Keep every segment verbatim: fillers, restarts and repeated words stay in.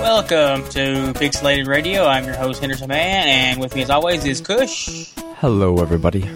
Welcome to Pixelated Radio. I'm your host, Henderson Man, and with me as always is Kush. Hello, everybody.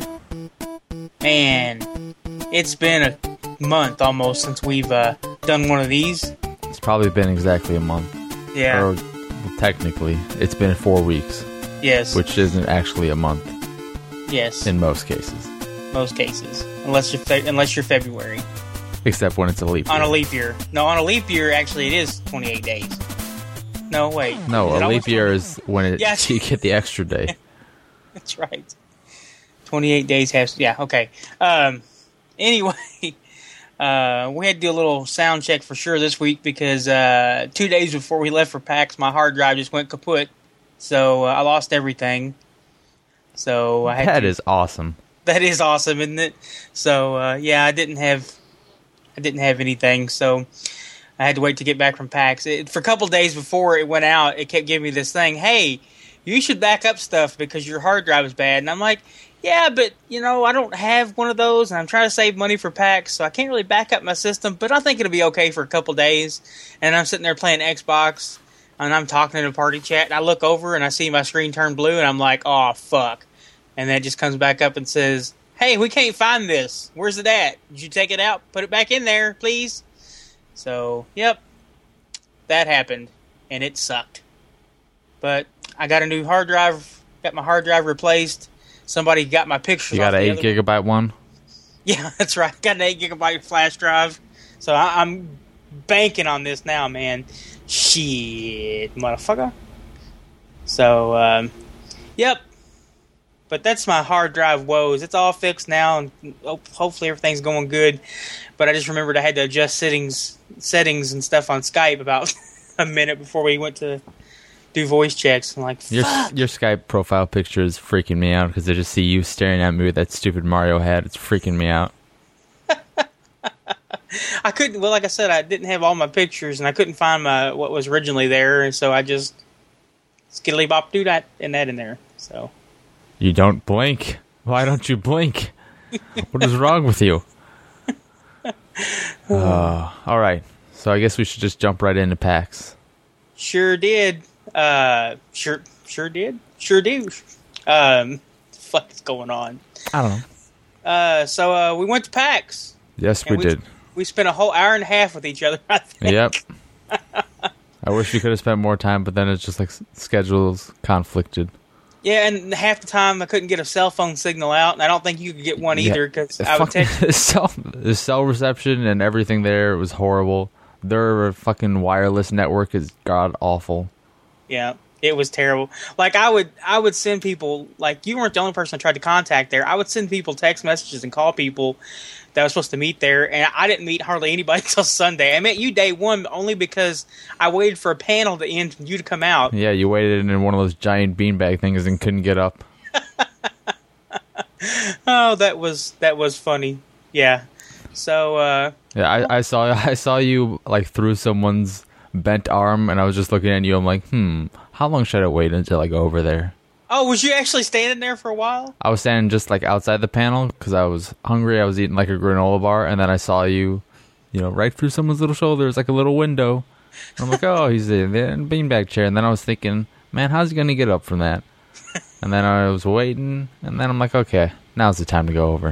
Man, it's been a month almost since we've uh, done one of these. It's probably been exactly a month. Yeah. Or, technically, it's been four weeks. Yes. Which isn't actually a month. Yes. In most cases. Most cases. Unless you're, fe- unless you're February. Except when it's a leap year. On a leap year. No, on a leap year, actually, it is twenty-eight days. No, wait. No, is a leap year is when it, yeah. you get the extra day. That's right. twenty-eight days has... Yeah, okay. Um, anyway, uh, we had to do a little sound check for sure this week because uh, two days before we left for PAX, my hard drive just went kaput. So uh, I lost everything. So I had That to, is awesome. That is awesome, isn't it? So, uh, yeah, I didn't have... I didn't have anything, so... I had to wait to get back from PAX. It, for a couple days before it went out, it kept giving me this thing, hey, you should back up stuff because your hard drive is bad. And I'm like, yeah, but, you know, I don't have one of those, and I'm trying to save money for PAX, so I can't really back up my system, but I think it'll be okay for a couple days. And I'm sitting there playing Xbox, and I'm talking in a party chat, and I look over, and I see my screen turn blue, and I'm like, oh, fuck. And then it just comes back up and says, hey, we can't find this. Where's it at? Did you take it out? Put it back in there, please. So, yep, that happened, and it sucked. But I got a new hard drive, got my hard drive replaced. Somebody got my pictures. You got an eight gigabyte one? Yeah, that's right. Got an eight gigabyte flash drive. So I, I'm banking on this now, man. Shit, motherfucker. So, um, yep. But that's my hard drive woes. It's all fixed now, and hopefully everything's going good. But I just remembered I had to adjust settings, settings and stuff on Skype about a minute before we went to do voice checks. I'm like, fuck. Your, your Skype profile picture is freaking me out because I just see you staring at me with that stupid Mario hat. It's freaking me out. I couldn't. Well, like I said, I didn't have all my pictures, and I couldn't find my what was originally there, and so I just skiddly bop do that and that in there. So. You don't blink. Why don't you blink? What is wrong with you? Uh, all right. So I guess we should just jump right into PAX. Sure did. Uh, sure, sure did. Sure do. Um, what the fuck is going on? I don't know. Uh, so uh, we went to PAX. Yes, we, we did. We spent a whole hour and a half with each other, I think. Yep. I wish we could have spent more time, but then it's just like schedules conflicted. Yeah, and half the time I couldn't get a cell phone signal out, and I don't think you could get one yeah. either because I would text. The cell, the cell reception and everything there was horrible. Their fucking wireless network is god awful. Yeah, it was terrible. Like I would, I would send people. Like you weren't the only person I tried to contact there. I would send people text messages and call people that I was supposed to meet there, and I didn't meet hardly anybody until Sunday. I met you day one only because I waited for a panel to end and you to come out. Yeah, you waited in one of those giant beanbag things and couldn't get up. Oh, that was that was funny. Yeah. So. Uh, yeah, I, I saw I saw you like through someone's bent arm, and I was just looking at you. I'm like, hmm, how long should I wait until I go over there? Oh, was you actually standing there for a while? I was standing just like outside the panel because I was hungry. I was eating like a granola bar, and then I saw you, you know, right through someone's little shoulder. It's like a little window. And I'm like, oh, he's in the beanbag chair. And then I was thinking, man, how's he going to get up from that? And then I was waiting, and then I'm like, okay, now's the time to go over.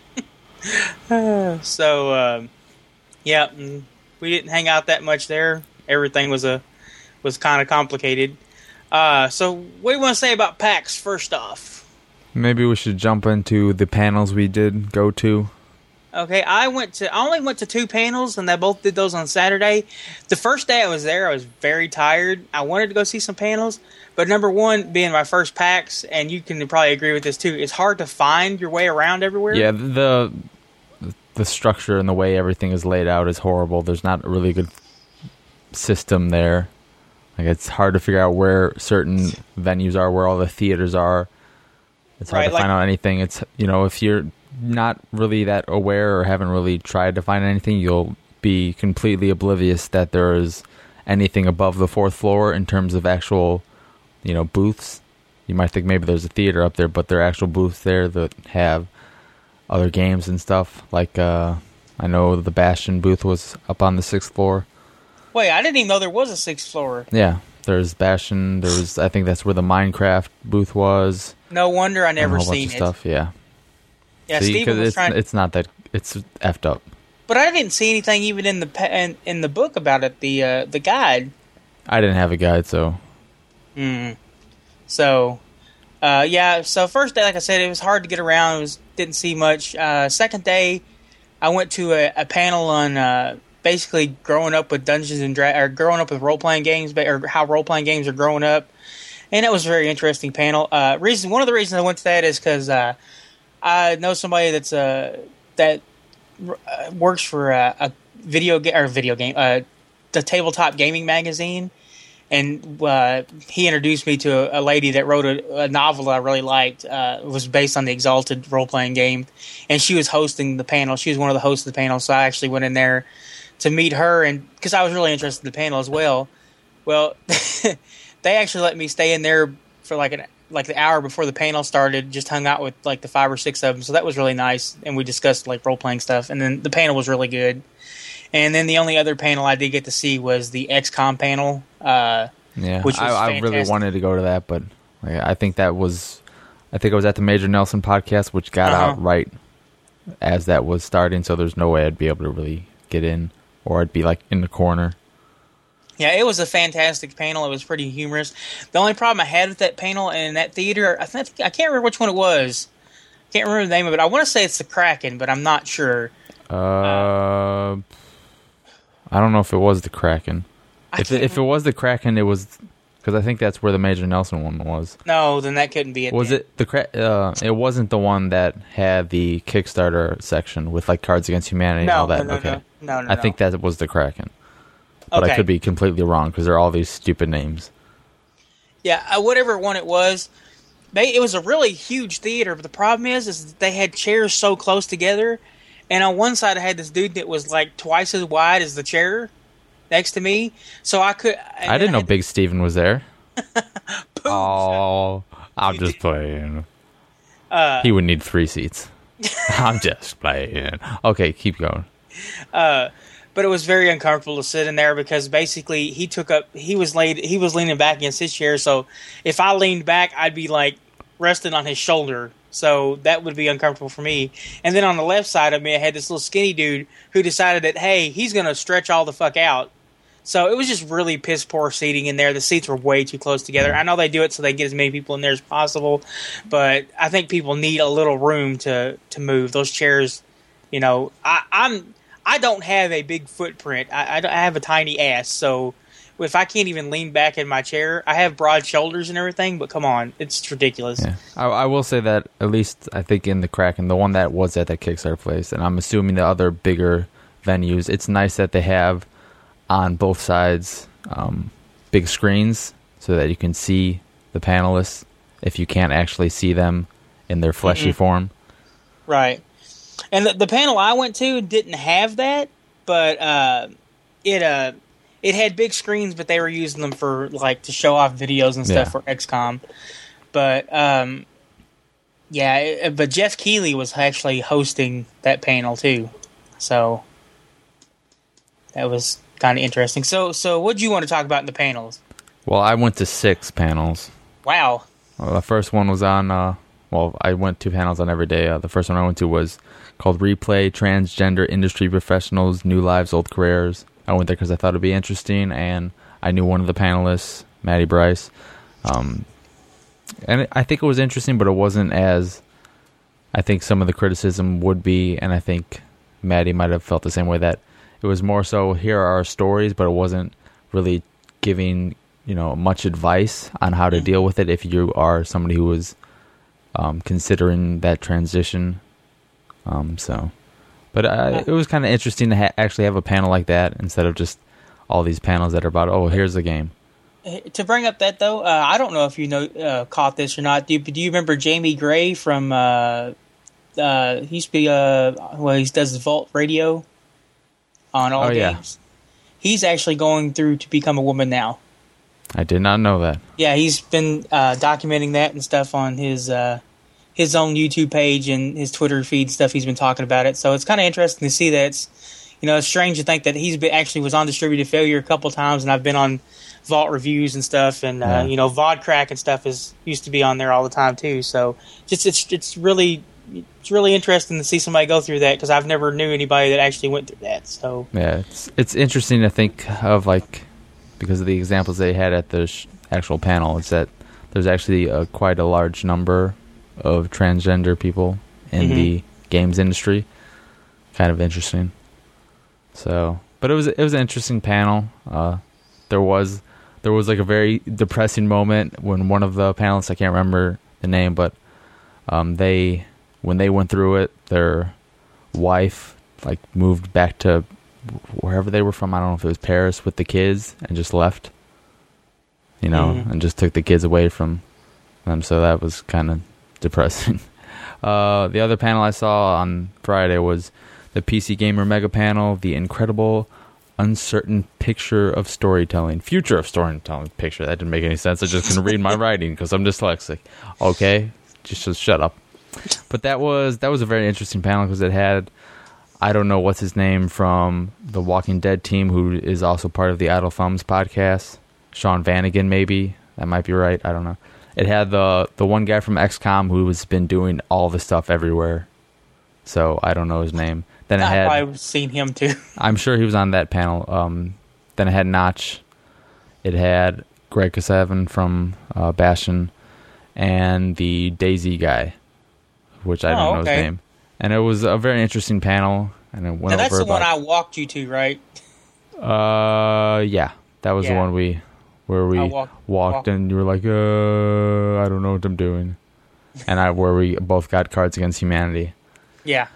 So, um, yeah, we didn't hang out that much there. Everything was a was kind of complicated. Uh, so, what do you want to say about PAX first off? Maybe we should jump into the panels we did go to. Okay, I went to. I only went to two panels, and they both did those on Saturday. The first day I was there, I was very tired. I wanted to go see some panels, but number one, being my first PAX, and you can probably agree with this too, it's hard to find your way around everywhere. Yeah, the the structure and the way everything is laid out is horrible. There's not a really good system there. Like, it's hard to figure out where certain venues are, where all the theaters are. It's hard right, to like, find out anything. It's, you know, if you're not really that aware or haven't really tried to find anything, you'll be completely oblivious that there is anything above the fourth floor in terms of actual, you know, booths. You might think maybe there's a theater up there, but there are actual booths there that have other games and stuff. Like, uh, I know the Bastion booth was up on the sixth floor. Wait, I didn't even know there was a sixth floor. Yeah, there's Bastion. There's, I think that's where the Minecraft booth was. No wonder I never and a whole seen bunch it. of stuff, yeah. Yeah, See, Steven was it's, trying. It's not that it's effed up. But I didn't see anything even in the pe- in, in the book about it. The uh, the guide. I didn't have a guide, so. Hmm. So, uh, yeah. So first day, like I said, it was hard to get around. It was didn't see much. Uh, second day, I went to a, a panel on uh, basically growing up with Dungeons and Dra- or growing up with role playing games, or how role playing games are growing up, and it was a very interesting panel. Uh, reason one of the reasons I went to that is because uh, I know somebody that's uh, that uh, works for a, a video game or video game, uh, the Tabletop Gaming Magazine. And uh, he introduced me to a, a lady that wrote a, a novel I really liked. Uh, it was based on the Exalted role-playing game. And she was hosting the panel. She was one of the hosts of the panel, so I actually went in there to meet her, and because I was really interested in the panel as well. Well, they actually let me stay in there for like an like the hour before the panel started, just hung out with like the five or six of them. So that was really nice, and we discussed like role-playing stuff. And then the panel was really good. And then the only other panel I did get to see was the X COM panel. Uh, yeah, which was I, I really wanted to go to that, but like, I think that was, I think I was at the Major Nelson podcast, which got uh-huh. out right as that was starting, so there's no way I'd be able to really get in, or I'd be like in the corner. Yeah, it was a fantastic panel. It was pretty humorous. The only problem I had with that panel and that theater, I think I can't remember which one it was. I can't remember the name of it. I want to say it's the Kraken, but I'm not sure. Uh. uh I don't know if it was the Kraken. If it, if it was the Kraken, it was because I think that's where the Major Nelson one was. No, then that couldn't be it. Was then. it the Kra- uh, It wasn't the one that had the Kickstarter section with like Cards Against Humanity no, and all that. No, no, okay, no, no, no. I think that was the Kraken, but okay. I could be completely wrong because there are all these stupid names. Yeah, uh, whatever one it was, they, it was a really huge theater. But the problem is, is they had chairs so close together. And on one side, I had this dude that was like twice as wide as the chair next to me. So I could. I didn't I know Big Steven was there. Oh, I'm just playing. Uh, he would need three seats. I'm just playing. Okay, keep going. Uh, but it was very uncomfortable to sit in there because basically he took up. He was laid. He was leaning back against his chair. So if I leaned back, I'd be like resting on his shoulder. So that would be uncomfortable for me. And then on the left side of me, I had this little skinny dude who decided that, hey, he's going to stretch all the fuck out. So it was just really piss poor seating in there. The seats were way too close together. I know they do it so they get as many people in there as possible, but I think people need a little room to, to move. Those chairs, you know, I, I'm I don't have a big footprint. I, I, I have a tiny ass, so if I can't even lean back in my chair, I have broad shoulders and everything, but come on, it's ridiculous. Yeah. I, I will say that at least I think in the Kraken, the one that was at that Kickstarter place, and I'm assuming the other bigger venues, it's nice that they have on both sides um, big screens so that you can see the panelists if you can't actually see them in their fleshy mm-hmm. form. Right. And the, the panel I went to didn't have that, but uh, it... Uh, It had big screens, but they were using them for like to show off videos and stuff yeah. for X COM. But um, yeah, it, but Jeff Keighley was actually hosting that panel too, so that was kind of interesting. So, so what do you want to talk about in the panels? Well, I went to six panels. Wow. Well, the first one was on. Uh, well, I went to panels on every day. Uh, the first one I went to was called "Replay: Transgender Industry Professionals, New Lives, Old Careers." I went there because I thought it'd be interesting, and I knew one of the panelists, Maddie Bryce. Um, and it, I think it was interesting, but it wasn't as I think some of the criticism would be, and I think Maddie might have felt the same way, that it was more so, here are our stories, but it wasn't really giving, you know, much advice on how to deal with it if you are somebody who was um, considering that transition. Um, so... But uh, it was kind of interesting to ha- actually have a panel like that instead of just all these panels that are about, oh, here's the game. To bring up that, though, uh, I don't know if you know uh, caught this or not. Do you, do you remember Jamie Gray from, uh, uh, he used to be, uh, well, he does Vault Radio on all oh, games. Yeah. He's actually going through to become a woman now. I did not know that. Yeah, he's been uh, documenting that and stuff on his... Uh, his own YouTube page and his Twitter feed stuff. He's been talking about it. So it's kind of interesting to see that it's, you know, it's strange to think that he's been, actually was on distributed failure a couple times, and I've been on Vault reviews and stuff, and uh, Yeah. you know, VodCrack and stuff is used to be on there all the time too. So just it's it's really it's really interesting to see somebody go through that, because I've never knew anybody that actually went through that. So Yeah, it's it's interesting to think of, like, because of the examples they had at the sh- actual panel. It's that there's actually a, quite a large number of transgender people in Mhm. the games industry. Kind of interesting. So, but it was it was an interesting panel. Uh, there was there was like a very depressing moment when one of the panelists, I can't remember the name, but um, they when they went through it, their wife like moved back to wherever they were from. I don't know if it was Paris with the kids, and just left. You know, Mhm. and just took the kids away from them. So that was kind of depressing. Uh, the other panel I saw on Friday was the P C Gamer Mega Panel, the incredible, uncertain picture of storytelling, future of storytelling picture. That didn't make any sense. I just couldn't read my writing because I'm dyslexic. Okay, just, just shut up. But that was that was a very interesting panel because it had, I don't know what's his name from the Walking Dead team, who is also part of the Idle Thumbs podcast. Sean Vanagan, maybe. That might be right. I don't know. It had the the one guy from X COM who has been doing all the stuff everywhere. So I don't know his name. Then it I've had, probably seen him too. I'm sure he was on that panel. Um, then it had Notch. It had Greg Kasavin from uh, Bastion, and the Daisy guy, which I Oh, don't know okay. his name. And it was a very interesting panel. And it went Now that's over the one I about, walked you to, right? Uh, yeah, that was the Yeah. one we where we I walked, walked- walked. and you were like, uh, I don't know what I'm doing, and I where we both got Cards Against Humanity. Yeah.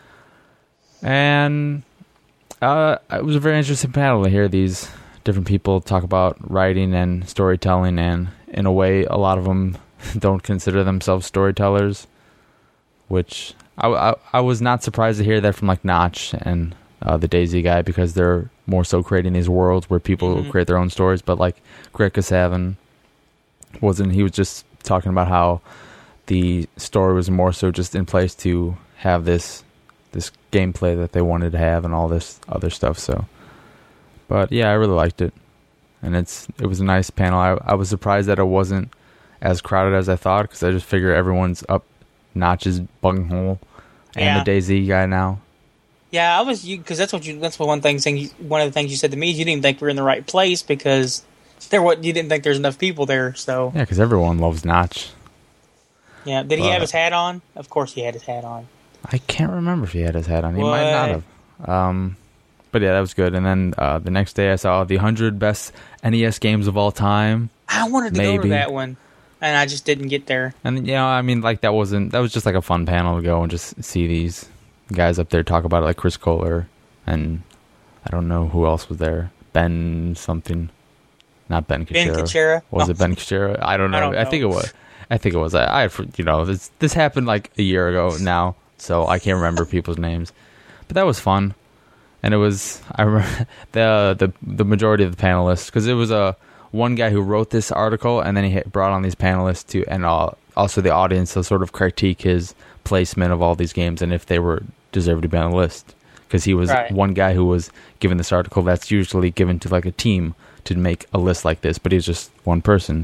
And uh, it was a very interesting panel to hear these different people talk about writing and storytelling, and in a way, a lot of them don't consider themselves storytellers, which I, I, I was not surprised to hear that from like Notch and uh, the Daisy guy, because they're more so creating these worlds where people Mhm. create their own stories. But like Greg Kasavin wasn't, he was just talking about how the story was more so just in place to have this this gameplay that they wanted to have and all this other stuff. So, but yeah, I really liked it, and it's it was a nice panel. I, I was surprised that it wasn't as crowded as I thought, because I just figure everyone's up Notch's bunghole and Yeah. the Daisy guy now. Yeah, I was you because that's what you. That's what one thing. Saying you, one of the things you said to me is you didn't think we were in the right place because there. What you didn't think there's enough people there. So Yeah, because everyone loves Notch. yeah, did he But- have his hat on? Of course, he had his hat on. I can't remember if he had his hat on. He might not What? have. Um, but yeah, that was good. And then uh, the next day I saw the one hundred best N E S games of all time. I wanted to go Maybe. to that one, and I just didn't get there. And, you know, I mean, like, that wasn't, that was just like a fun panel to go and just see these guys up there talk about it, like Chris Kohler, and I don't know who else was there. Ben something. Not Ben Ben Kuchera. Kuchera? Was Oh. it Ben Kuchera? I don't know. I I, don't know. think it was. I think it was. I, I you know, this, this happened like a year ago now, so I can't remember people's names. But that was fun. And it was, I remember the the, the majority of the panelists, because it was a one guy who wrote this article, and then he brought on these panelists to, and uh, also the audience to sort of critique his placement of all these games and if they were deserved to be on the list. Because he was Right. one guy who was given this article that's usually given to like a team to make a list like this, but he's just one person.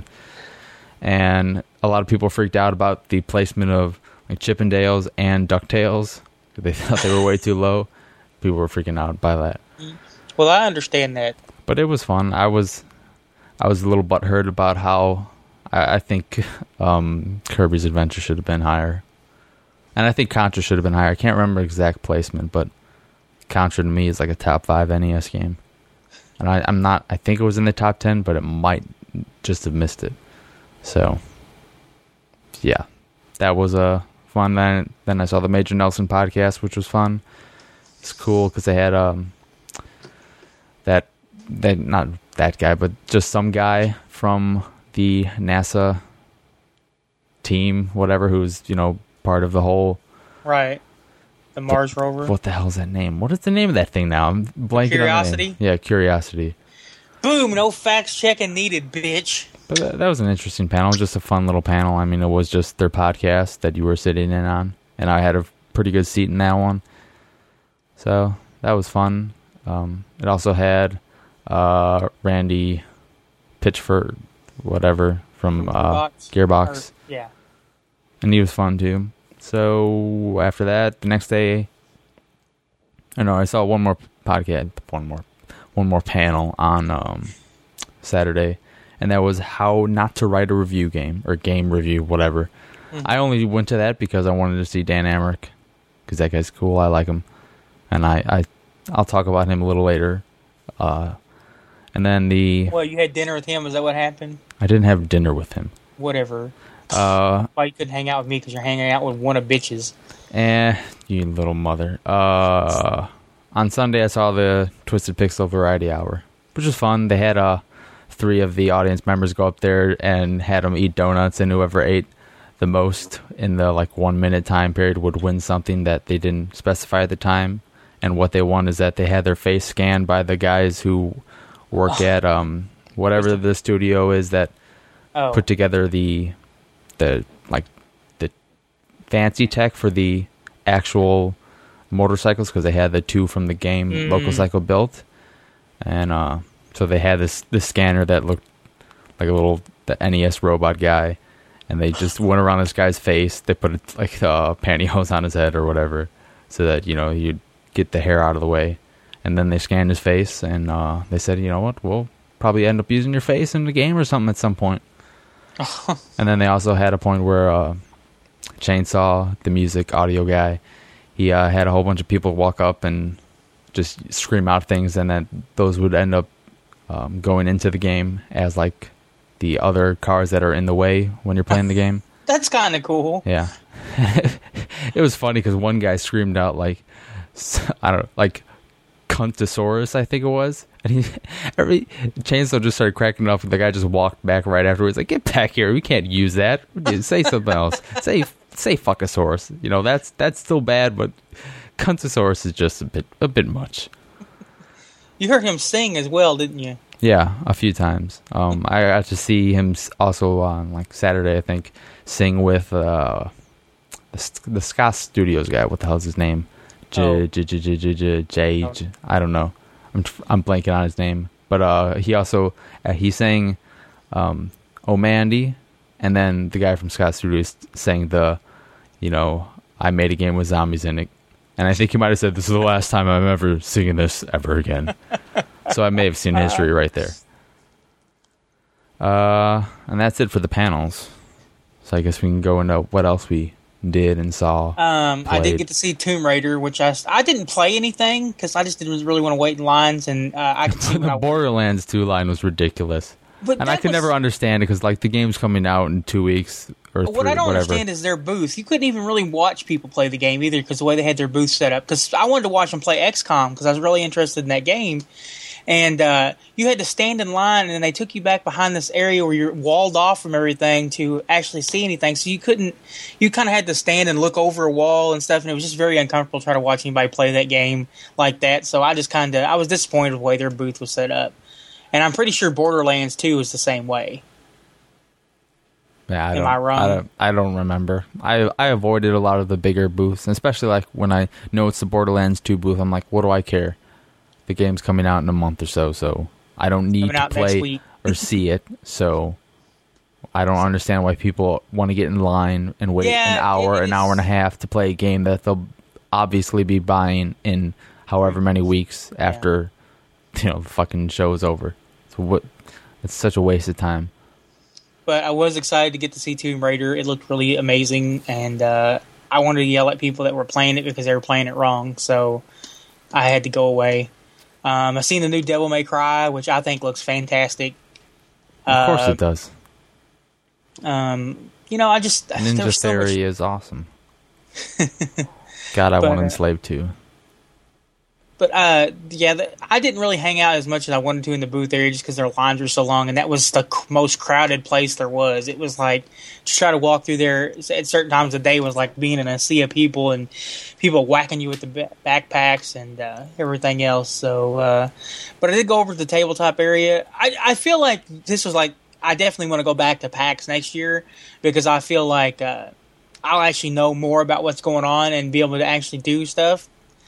And a lot of people freaked out about the placement of like Chippendales and DuckTales. They thought they were way too low. People were freaking out by that. Well, I understand that. But it was fun. I was I was a little butthurt about how I, I think um, Kirby's Adventure should have been higher. And I think Contra should have been higher. I can't remember exact placement, but Contra to me is like a top five N E S game. And I, I'm not, I think it was in the top ten, but it might just have missed it. So, yeah, that was a uh, fun. Then, then I saw the Major Nelson podcast, which was fun. It's cool because they had um that that not that guy, but just some guy from the NASA team, whatever, who's you know part of the whole. Right. The Mars rover. What the hell's that name? What is the name of that thing now? I'm blanking. Curiosity? On the name. Yeah, Curiosity. Boom! No facts checking needed, bitch. But that, that was an interesting panel, just a fun little panel. I mean, it was just their podcast that you were sitting in on, and I had a pretty good seat in that one. So that was fun. Um, it also had uh, Randy Pitchford, whatever, from, From uh, Gearbox. Gearbox. Or- yeah. And he was fun too. So after that, the next day, I know I saw one more podcast, one more, one more panel on um, Saturday, and that was how not to write a review game or game review, whatever. Mm-hmm. I only went to that because I wanted to see Dan Amrich, because that guy's cool. I like him, and I, I I'll talk about him a little later. Uh, and then the well, you had dinner with him. Is that what happened? I didn't have dinner with him. Whatever. Uh, Why you couldn't hang out with me? Because you're hanging out with one of bitches. Eh, you little mother. Uh, on Sunday, I saw the Twisted Pixel Variety Hour, which was fun. They had uh, three of the audience members go up there and had them eat donuts, and whoever ate the most in the like one minute time period would win something that they didn't specify at the time. And what they won is that they had their face scanned by the guys who work oh. at um whatever the studio is that oh. put together the the like the fancy tech for the actual motorcycles, because they had the two from the game mm. Local Cycle built, and uh, so they had this this scanner that looked like a little the N E S robot guy, and they just went around this guy's face. They put like uh, pantyhose on his head or whatever, so that you know you'd get the hair out of the way, and then they scanned his face, and uh, they said, you know what, we'll probably end up using your face in the game or something at some point. And then they also had a point where uh, Chainsaw, the music audio guy, he uh, had a whole bunch of people walk up and just scream out things, and then those would end up um, going into the game as like the other cars that are in the way when you're playing the game. That's kind of cool. Yeah. It was funny because one guy screamed out like, I don't know, like Cuntosaurus, I think it was. And he, every Chainsaw just started cracking up, and the guy just walked back right afterwards, like, "Get back here! We can't use that. Say something else. Say, say fuckosaurus. You know, that's that's still bad, but Cuntosaurus is just a bit a bit much." You heard him sing as well, didn't you? Yeah, a few times. Um, I got to see him also on like Saturday, I think, sing with uh, the the Scott Studios guy. What the hell's his name? J J J J J J. I don't know. I'm I'm blanking on his name, but uh, he also uh, he sang um, "Oh Mandy," and then the guy from Scott Studios sang the, you know, "I made a game with zombies in it," and I think he might have said, "This is the last time I'm ever singing this ever again." So I may have seen history right there. Uh, and that's it for the panels. So I guess we can go into what else we did and saw. Um, I did get to see Tomb Raider, which I, I didn't play anything because I just didn't really want to wait in lines, and uh, I could see the I Borderlands two line was ridiculous, but and I could was, never understand it because like the game's coming out in two weeks or three, what I don't whatever. understand is their booth. You couldn't even really watch people play the game either because the way they had their booth set up. Because I wanted to watch them play X COM because I was really interested in that game. And uh, you had to stand in line, and they took you back behind this area where you're walled off from everything to actually see anything. So you couldn't, you kind of had to stand and look over a wall and stuff, and it was just very uncomfortable trying to watch anybody play that game like that. So I just kind of, I was disappointed with the way their booth was set up. And I'm pretty sure Borderlands two is the same way. Yeah, I Am don't, I wrong? I don't, I don't remember. I I avoided a lot of the bigger booths, especially like when I know it's the Borderlands two booth. I'm like, what do I care? The game's coming out in a month or so, so I don't need to play or see it. So I don't understand why people want to get in line and wait yeah, an hour, an hour and a half to play a game that they'll obviously be buying in however many weeks after yeah. you know the fucking show is over. So what? It's such a waste of time. But I was excited to get to see Tomb Raider. It looked really amazing, and uh, I wanted to yell at people that were playing it because they were playing it wrong. So I had to go away. Um, I've seen the new Devil May Cry, which I think looks fantastic. Of course uh, it does. Um, you know, I just... Ninja so Theory much... is awesome. God, I but, want Enslaved too. But, uh, yeah, the, I didn't really hang out as much as I wanted to in the booth area just because their lines were so long, and that was the c- most crowded place there was. It was like, to try to walk through there at certain times of the day was like being in a sea of people, and people whacking you with the ba- backpacks and uh, everything else. So, uh, but I did go over to the tabletop area. I, I feel like this was like, I definitely want to go back to PAX next year because I feel like uh, I'll actually know more about what's going on and be able to actually do stuff.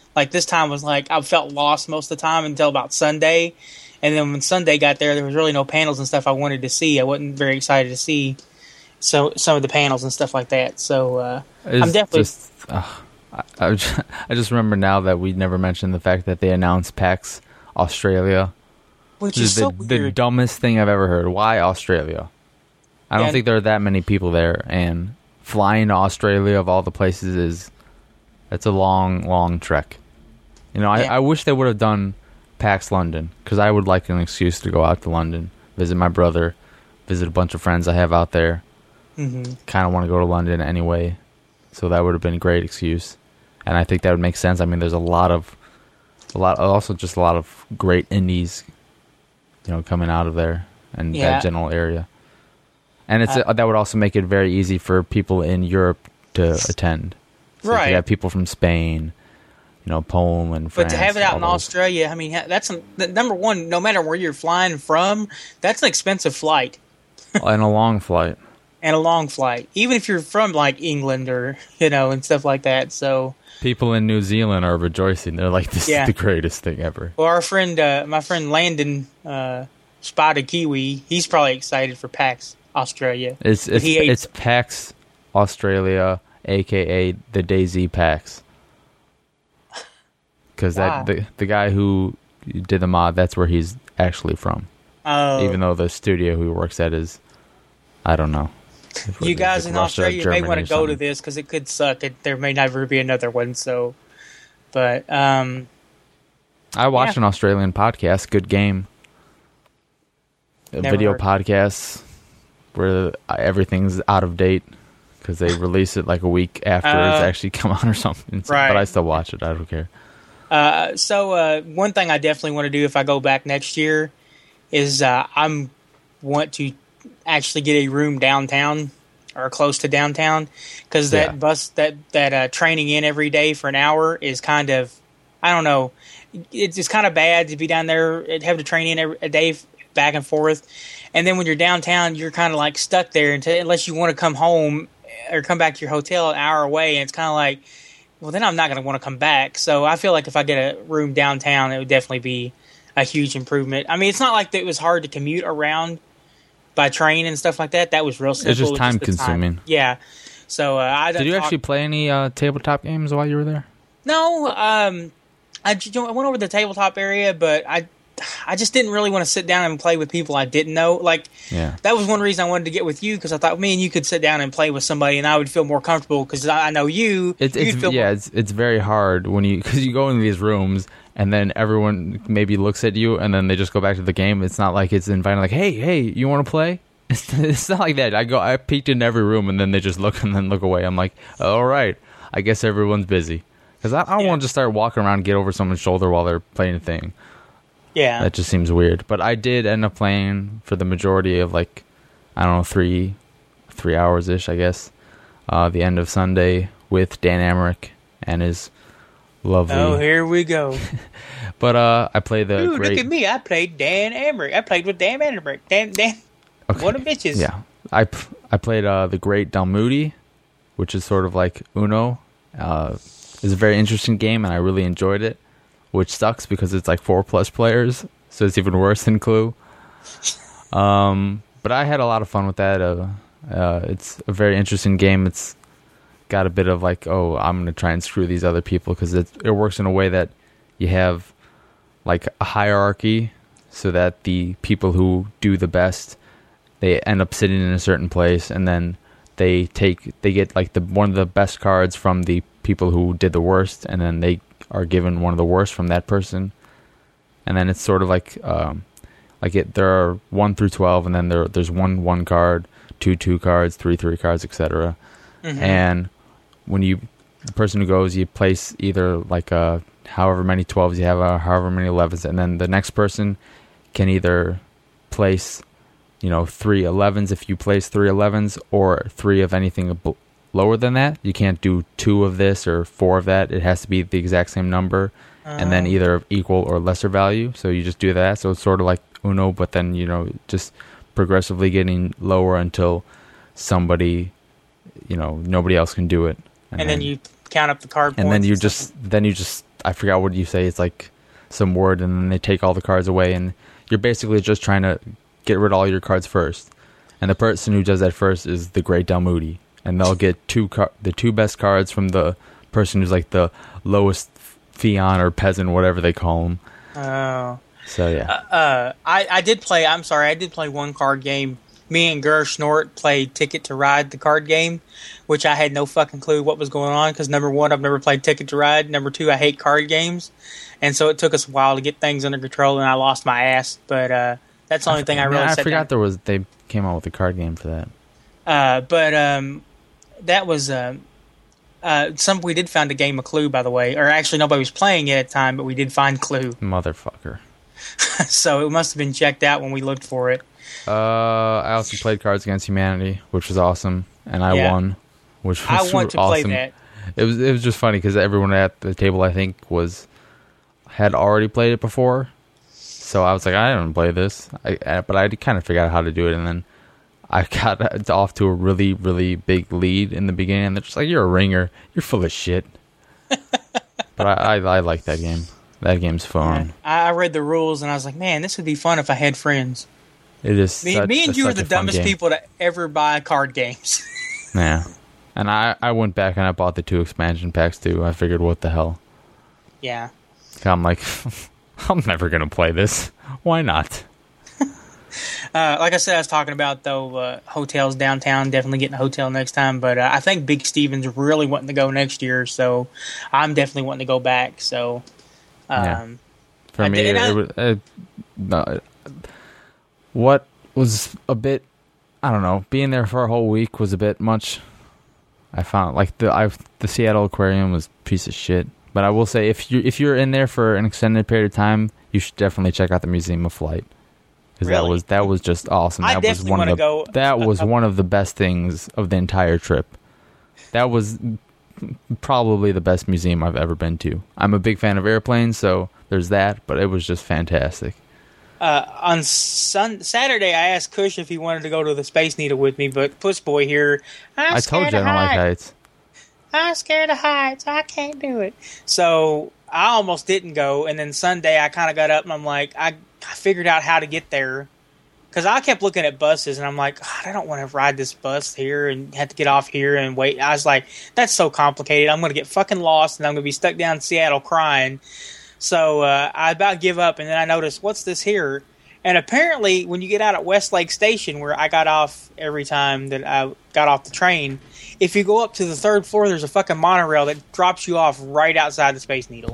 Like this time was like I felt lost most of the time until about Sunday, and then when Sunday got there, there was really no panels and stuff I wanted to see. I wasn't very excited to see so some of the panels and stuff like that. So uh, I'm definitely. Just, uh, I, I just, I just remember now that we never mentioned the fact that they announced PAX Australia, which is is so the, weird. the dumbest thing I've ever heard. Why Australia? I don't Yeah. think there are that many people there, and flying to Australia of all the places is that's a long, long trek. You know, I, Yeah. I wish they would have done PAX London, because I would like an excuse to go out to London, visit my brother, visit a bunch of friends I have out there. Mm-hmm. Kind of want to go to London anyway, so that would have been a great excuse, and I think that would make sense. I mean, there's a lot of, a lot, also just a lot of great indies, you know, coming out of there and Yeah. that general area, and it's Uh, that would also make it very easy for people in Europe to attend. So Right. you have people from Spain, you know, Poland, But France, to have it out all in those. Australia, I mean, that's a, the, number one. No matter where you're flying from, that's an expensive flight and a long flight. and a long flight. Even if you're from like England or you know and stuff like that. So, People in New Zealand are rejoicing. They're like, "This Yeah. is the greatest thing ever." well, our friend, uh, my friend Landon, uh, Spotted Kiwi, he's probably excited for PAX Australia. It's But it's, he hates it's PAX Australia, aka the DayZ PAX, because Wow. that the the guy who did the mod, that's where he's actually from. Oh, Even though the studio he works at is, I don't know. if you it's guys like in Russia, Australia may Germany want or to go to something. this because it could suck. It, there may never be another one. So, but um, I watched Yeah. an Australian podcast, Good Game, a Never video heard. podcast where everything's out of date because they release it like a week after it's Uh, actually come on or something. So- right. But I still watch it. I don't care. Uh, so uh, one thing I definitely want to do if I go back next year is uh, I'm want to actually get a room downtown or close to downtown because that Yeah. bus that that uh, training in every day for an hour is kind of I don't know it's it's kind of bad to be down there and have to train in every, a day f- back and forth, and then when you're downtown you're kind of like stuck there until, unless you want to come home or come back to your hotel an hour away, and it's kind of like. Well, then I'm not going to want to come back. So I feel like if I get a room downtown, it would definitely be a huge improvement. I mean, it's not like it was hard to commute around by train and stuff like that. That was real simple. It's just It was time the consuming. Yeah. So uh, I Did you talk- actually play any uh, tabletop games while you were there? No. Um, I, j- I went over to the tabletop area, but I I just didn't really want to sit down and play with people I didn't know. Like Yeah. that was one reason I wanted to get with you because I thought me and you could sit down and play with somebody, and I would feel more comfortable because I, I know you. It's, it's you'd feel yeah, more- it's it's very hard when you because you go into these rooms and then everyone maybe looks at you and then they just go back to the game. It's not like it's inviting like, hey, hey, you want to play? It's, it's not like that. I go, I peeked in every room and then they just look and then look away. I'm like, all right, I guess everyone's busy because I, I don't Yeah. want to just start walking around and get over someone's shoulder while they're playing a thing. yeah. That just seems weird. But I did end up playing for the majority of like, I don't know, three, three hours ish, I guess. Uh, the end of Sunday with Dan Amrick and his lovely. Oh, here we go. But uh, I played the Ooh, great. look at me. I played Dan Amrick. I played with Dan Amrick. Dan, Dan, Okay. what a bitches. Yeah, I p- I played uh, the Great Dalmudi, which is sort of like Uno. Uh, it's a very interesting game, and I really enjoyed it. Which sucks because it's like four plus players, so it's even worse than Clue. Um, but I had a lot of fun with that. Uh, uh, it's a very interesting game. It's got a bit of like, oh, I'm gonna try and screw these other people because it it works in a way that you have like a hierarchy, so that the people who do the best, they end up sitting in a certain place, and then they take they get like the one of the best cards from the people who did the worst, and then they are given one of the worst from that person, and then it's sort of like um, like it. There are one through twelve, and then there there's one one card, two two cards, three three cards, et cetera. Mhm. And when you the person who goes, you place either like a however many twelves you have, or however many elevens, and then the next person can either place, you know, three elevens if you place three elevens, or three of anything ab- lower than that. You can't do two of this or four of that. It has to be the exact same number, and then Um, either of equal or lesser value. So you just do that. So it's sort of like Uno, but then, you know, just progressively getting lower until somebody, you know, nobody else can do it. and then you count up the card and points then you stuff. just then you just I forgot what you say. It's like some word, and then they take all the cards away, and you're basically just trying to get rid of all your cards first. And the person who does that first is the Great Dalmoody, and they'll get two car- the two best cards from the person who's like the lowest Fion or peasant, whatever they call them. Oh. So yeah. Uh, uh, I I did play. I'm sorry, I did play one card game. Me and Gur Snort played Ticket to Ride, the card game, which I had no fucking clue what was going on. Because number one, I've never played Ticket to Ride. Number two, I hate card games, and so it took us a while to get things under control, and I lost my ass. But uh, that's the only thing I really. I sat forgot down. there was they came out with a card game for that. Uh, but um, that was uh, uh, some. We did find a game of Clue, by the way, or actually nobody was playing it at the time, but we did find Clue. Motherfucker. So it must have been checked out when we looked for it. Uh, I also played Cards Against Humanity, which was awesome, and I Yeah. won, which was I want to play awesome. that. It was it was just funny because everyone at the table, I think, was had already played it before, so I was like, I don't play this, I, I, but I kind of figured out how to do it, and then I got off to a really really big lead in the beginning. And they're just like, "You're a ringer, you're full of shit." But I, I I like that game. That game's fun. I, I read the rules and I was like, man, this would be fun if I had friends. It is. Me, such, me and you are such the a fun dumbest game. people to ever buy card games. Yeah. And I, I went back and I bought the two expansion packs too. I figured, what the hell? Yeah. I'm like, I'm never going to play this. Why not? Uh, like I said, I was talking about, though, uh, hotels downtown, definitely getting a hotel next time. But uh, I think Big Steven's really wanting to go next year, so I'm definitely wanting to go back. So, um, Yeah. For I me, did- it, I- it, was- uh, no, what was a bit, I don't know, being there for a whole week was a bit much. I found like the I the Seattle Aquarium was a piece of shit. But I will say, if you if you're in there for an extended period of time, you should definitely check out the Museum of Flight, because that Really? was that was just awesome. I That was definitely one of wanna the go- that was one of the best things of the entire trip. That was probably the best museum I've ever been to. I'm a big fan of airplanes, so there's that. But it was just fantastic. Uh, on sun- Saturday, I asked Kush if he wanted to go to the Space Needle with me, but Puss Boy here, I'm I scared told you I of don't like heights. heights. I'm scared of heights. I can't do it. So I almost didn't go. And then Sunday, I kind of got up and I'm like, I, I figured out how to get there. Because I kept looking at buses and I'm like, God, I don't want to ride this bus here and have to get off here and wait. I was like, that's so complicated. I'm going to get fucking lost and I'm going to be stuck down in Seattle crying. So uh, I about give up. And then I noticed, what's this here? And apparently, when you get out at Westlake Station, where I got off every time that I got off the train, if you go up to the third floor, there's a fucking monorail that drops you off right outside the Space Needle.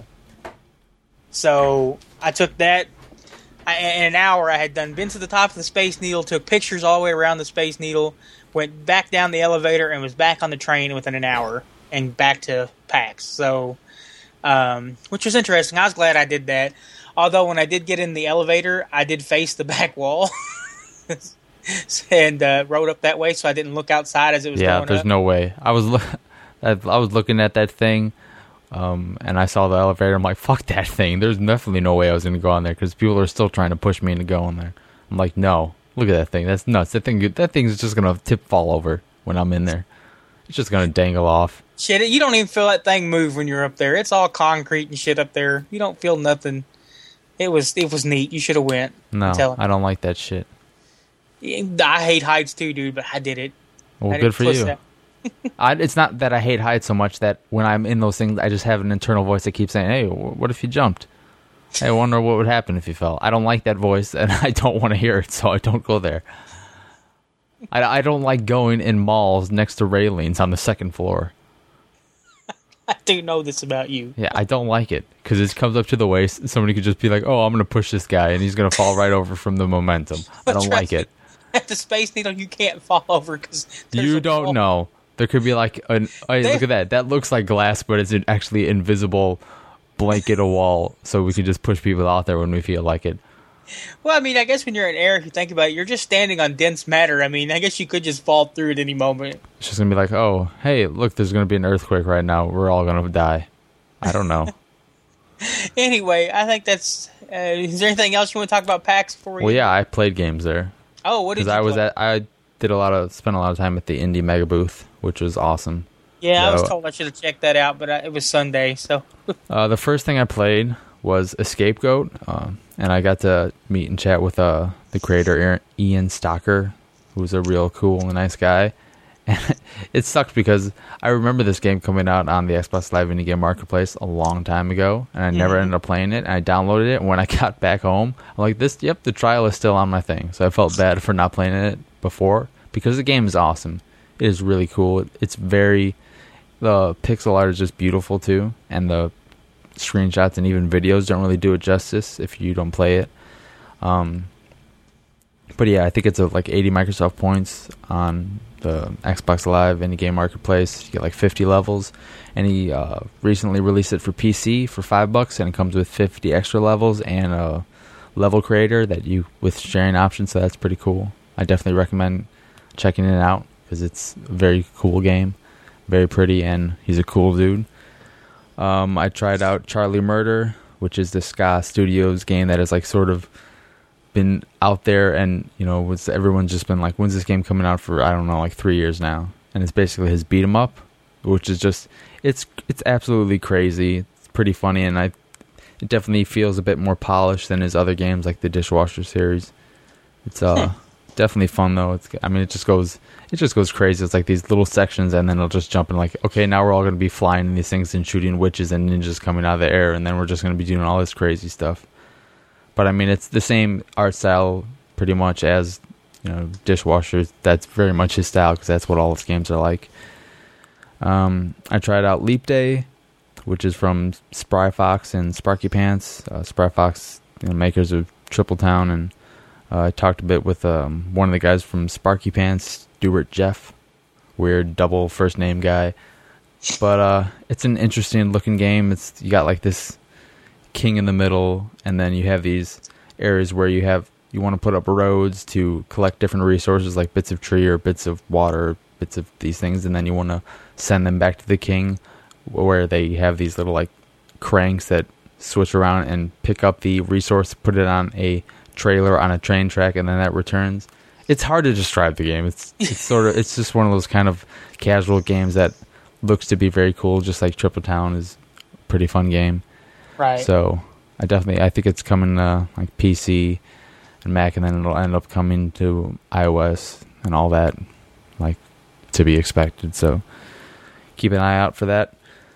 So I took that. I, in an hour, I had done been to the top of the Space Needle, took pictures all the way around the Space Needle, went back down the elevator, and was back on the train within an hour, and back to PAX. So, um, which was interesting. I was glad I did that. Although when I did get in the elevator, I did face the back wall and uh, rode up that way, so I didn't look outside as it was Yeah, going there's up. no way. I was lo- I I was looking at that thing, um, and I saw the elevator. I'm like, fuck that thing. There's definitely no way I was going to go on there because people are still trying to push me into going there. I'm like, no, look at that thing. That's nuts. That thing, that thing's just going to tip fall over when I'm in there. It's just going to dangle off. Shit, you don't even feel that thing move when you're up there. It's all concrete and shit up there. You don't feel nothing. It was it was neat. You should have went. No, Tell him. I don't like that shit. I hate heights too, dude, but I did it. Well, I good didn't for twist you. that. I, it's not that I hate heights so much that when I'm in those things, I just have an internal voice that keeps saying, hey, wh- what if you jumped? Hey, I wonder what would happen if you fell. I don't like that voice, and I don't want to hear it, so I don't go there. I, I don't like going in malls next to railings on the second floor. I do know this about you. Yeah, I don't like it, because it comes up to the waist. Somebody could just be like, oh, I'm going to push this guy, and he's going to fall right over from the momentum. I don't like it. At the Space Needle, you can't fall over because You don't know. There could be like an. Hey, There- look at that. That looks like glass, but it's an actually invisible blanket of wall, so we can just push people out there when we feel like it. Well, I mean, I guess when you're in air, if you think about it, you're just standing on dense matter. I mean, I guess you could just fall through at any moment. It's just gonna be like, oh, hey, look, there's gonna be an earthquake right now. We're all gonna die. I don't know. Anyway, I think that's. Uh, is there anything else you want to talk about PAX before we? Well, yeah, I played games there Oh, what did because you I was play? at. I did a lot of spent a lot of time at the Indie Mega booth, which was awesome. Yeah, I was So, told I should have checked that out, but I, it was Sunday, so. uh, the first thing I played was Escapegoat, uh, and I got to meet and chat with uh, the creator Ian Stocker, who's a real cool and nice guy. And it sucked because I remember this game coming out on the Xbox Live Indie Game Marketplace a long time ago, and I mm-hmm. never ended up playing it. And I downloaded it, and when I got back home, I'm like, "This, yep, the trial is still on my thing." So I felt bad for not playing it before because the game is awesome. It is really cool. It's very the pixel art is just beautiful too, and the screenshots and even videos don't really do it justice if you don't play it. Um, but yeah, I think it's a, like eighty Microsoft points on the Xbox Live Indie Game Marketplace. You get like fifty levels, and he uh, recently released it for P C for five bucks, and it comes with fifty extra levels and a level creator that you with sharing options. So that's pretty cool. I definitely recommend checking it out because it's a very cool game, very pretty, and he's a cool dude. Um, I tried out Charlie Murder, which is the Ska Studios game that is like sort of been out there, and you know, was everyone's just been like, when's this game coming out for? I don't know, like three years now, and it's basically his beat 'em up, which is just it's it's absolutely crazy. It's pretty funny, and I it definitely feels a bit more polished than his other games, like the Dishwasher series. It's uh definitely fun though. It's I mean, it just goes it just goes crazy. It's like these little sections, and then it'll just jump in like, okay, now we're all gonna be flying in these things and shooting witches and ninjas coming out of the air, and then we're just gonna be doing all this crazy stuff. But I mean, it's the same art style pretty much as, you know, Dishwashers. That's very much his style because that's what all his games are like. Um, I tried out Leap Day, which is from Spry Fox and Sparky Pants. Uh, Spry Fox, you know, makers of Triple Town, and uh, I talked a bit with um, one of the guys from Sparky Pants, Stuart Jeff, weird double first name guy. But uh, it's an interesting looking game. It's you got like this king in the middle, and then you have these areas where you have you want to put up roads to collect different resources like bits of tree or bits of water, bits of these things, and then you want to send them back to the king, where they have these little like cranks that switch around and pick up the resource, put it on a trailer on a train track, and then that returns. It's hard to describe the game. It's it's sort of it's just one of those kind of casual games that looks to be very cool, just like Triple Town is a pretty fun game. Right. So I definitely I think it's coming to like P C and Mac, and then it'll end up coming to iOS and all that, like to be expected. So keep an eye out for that.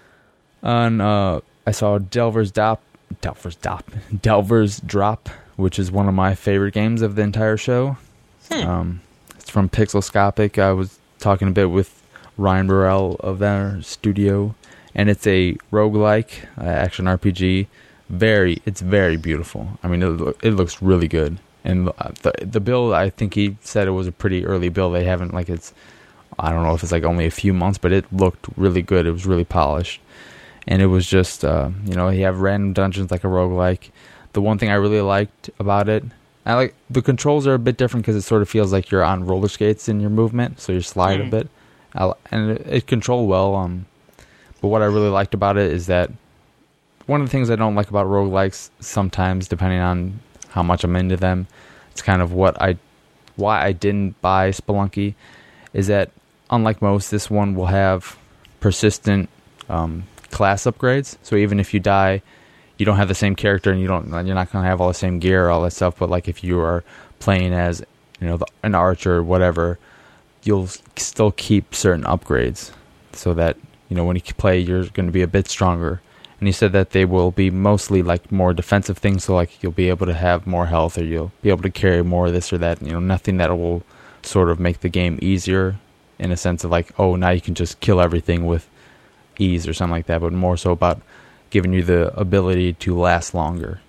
On uh, I saw Delver's Drop, Delver's Drop, Delver's Drop, which is one of my favorite games of the entire show. Hmm. Um, it's from Pixelscopic. I was talking a bit with Ryan Burrell of their studio. And it's a roguelike uh, action R P G. Very, it's very beautiful. I mean, it, it looks really good. And the the build, I think he said it was a pretty early build. They haven't like it's, I don't know if it's like only a few months, but it looked really good. It was really polished, and it was just, uh, you know, you have random dungeons like a roguelike. The one thing I really liked about it, I like the controls are a bit different because it sort of feels like you're on roller skates in your movement, so you slide mm. a bit, I, and it, it controlled well. Um. But what I really liked about it is that one of the things I don't like about roguelikes sometimes, depending on how much I'm into them, it's kind of what I, why I didn't buy Spelunky, is that unlike most, this one will have persistent um, class upgrades. So even if you die, you don't have the same character, and you don't, you're not going to have all the same gear or all that stuff. But like if you are playing as, you know, the, an archer or whatever, you'll still keep certain upgrades so that, you know, when you play, you're going to be a bit stronger. And he said that they will be mostly like more defensive things, so like you'll be able to have more health, or you'll be able to carry more of this or that. You know, nothing that will sort of make the game easier in a sense of like, oh, now you can just kill everything with ease or something like that, but more so about giving you the ability to last longer.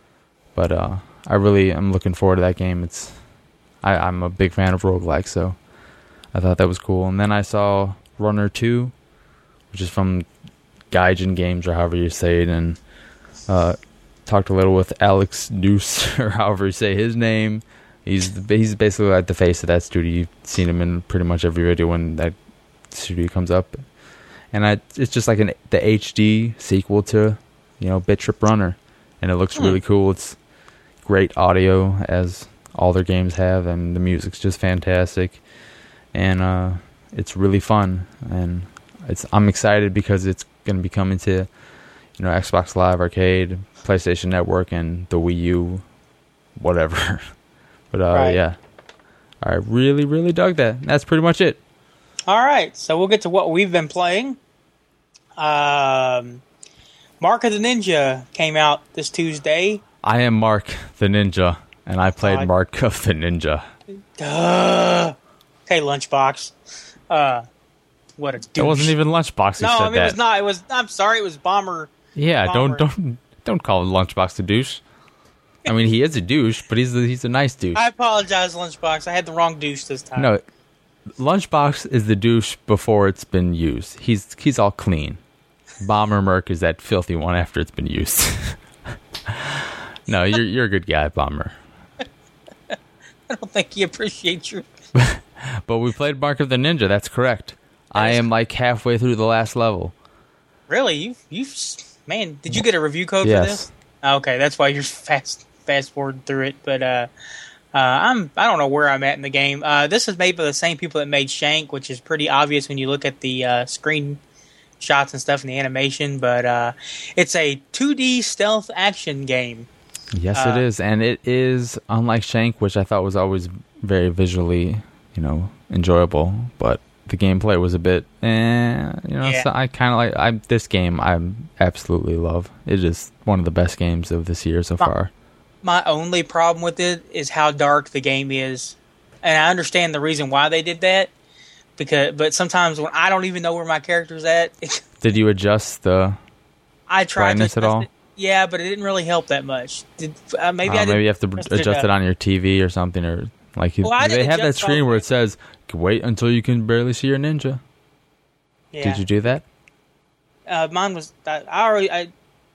But uh, I really am looking forward to that game. It's I, I'm a big fan of roguelikes, so I thought that was cool. And then I saw Runner two, which is from Gaijin Games, or however you say it, and uh, talked a little with Alex Deuce, or however you say his name. He's the, he's basically like the face of that studio. You've seen him in pretty much every video when that studio comes up. And I, it's just like an the H D sequel to, you know, Bit Trip Runner, and it looks really cool. It's great audio, as all their games have, and the music's just fantastic, and uh, it's really fun. And it's I'm excited because it's going to be coming to, you know, Xbox Live Arcade, PlayStation Network, and the Wii U, whatever. But uh, right. yeah, I really, really dug that. That's pretty much it. All right, so we'll get to what we've been playing. Um, Mark of the Ninja came out this Tuesday. I am Mark the Ninja, and I played God. Mark of the Ninja. Duh. Okay, Lunchbox. Uh, what a douche. It wasn't even Lunchbox who no, said I mean, that. it was not. It was. I'm sorry. It was Bomber. Yeah, Bomber. don't don't don't call Lunchbox a douche. I mean, he is a douche, but he's a, he's a nice douche. I apologize, Lunchbox. I had the wrong douche this time. No, Lunchbox is the douche before it's been used. He's he's all clean. Bomber Merc is that filthy one after it's been used. No, you're you're a good guy, Bomber. I don't think he appreciates your. But we played Mark of the Ninja. That's correct. That I am like halfway through the last level. Really, you you man, did you get a review code yes. for this? Okay, that's why you're fast fast forward through it. But uh, uh, I'm I don't know where I'm at in the game. Uh, this is made by the same people that made Shank, which is pretty obvious when you look at the uh, screen shots and stuff in the animation. But uh, it's a two D stealth action game. Yes, uh, it is, and it is unlike Shank, which I thought was always very visually, you know, enjoyable. But the gameplay was a bit, eh, you know. Yeah. So I kind of like I this game. I absolutely love. It is one of the best games of this year so my, far. My only problem with it is how dark the game is, and I understand the reason why they did that. Because, but sometimes when I don't even know where my character's at, did you adjust the? I tried brightness to at all? It. Yeah, but it didn't really help that much. Did, uh, maybe uh, I did. Maybe you have to adjust it, it on your T V or something, or like well, I they have that adjust screen where all it says, "Wait until you can barely see your ninja." Yeah. Did you do that? Uh, mine was. I, I already. I,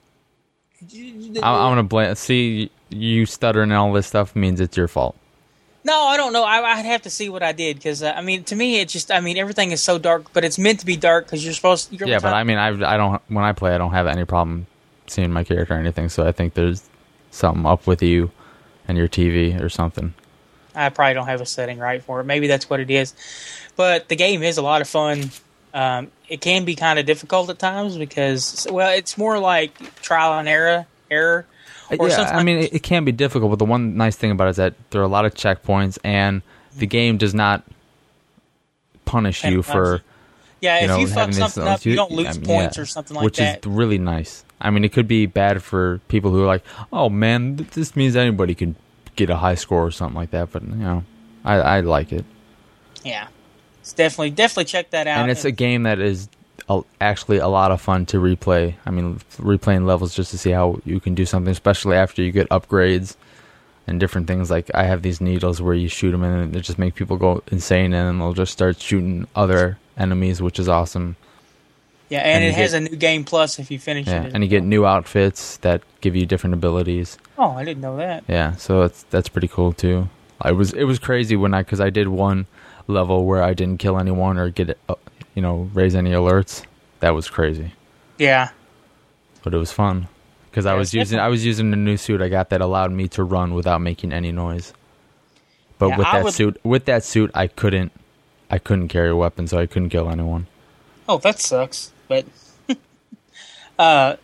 I'm, I'm gonna blame. See, you stuttering and all this stuff means it's your fault. No, I don't know. I, I'd have to see what I did because uh, I mean, to me, it just. I mean, everything is so dark, but it's meant to be dark because you're supposed. You're Yeah, but trying- I mean, I I don't when I play, I don't have any problem seeing my character or anything. So I think there's something up with you and your T V or something. I probably don't have a setting right for it. Maybe that's what it is. But the game is a lot of fun. Um, it can be kind of difficult at times because, well, it's more like trial and error. Error. Or Yeah, something I like- mean, it, it can be difficult, but the one nice thing about it is that there are a lot of checkpoints, and the game does not punish you for. Yeah, you if know, you fuck having something this, up, you don't lose I mean, points yeah, or something like which that. Which is really nice. I mean, it could be bad for people who are like, "Oh man, th- this means anybody can get a high score or something like that." But you know, I, I like it. Yeah, it's definitely definitely check that out. And it's a game that is a, actually a lot of fun to replay. I mean, replaying levels just to see how you can do something, especially after you get upgrades and different things. Like I have these needles where you shoot them and it just make people go insane, and then they'll just start shooting other enemies, which is awesome. Yeah, and, and it has get, a new game plus if you finish yeah, it. and you get new outfits that give you different abilities. Oh, I didn't know that. Yeah, so it's that's pretty cool too. I was it was crazy when I because I did one level where I didn't kill anyone or get uh, you know raise any alerts. That was crazy. Yeah, but it was fun because yeah, I was using definitely. I was using a new suit I got that allowed me to run without making any noise. But Yeah, with I that would- suit, with that suit, I couldn't I couldn't carry a weapon, so I couldn't kill anyone. Oh, that sucks. But uh,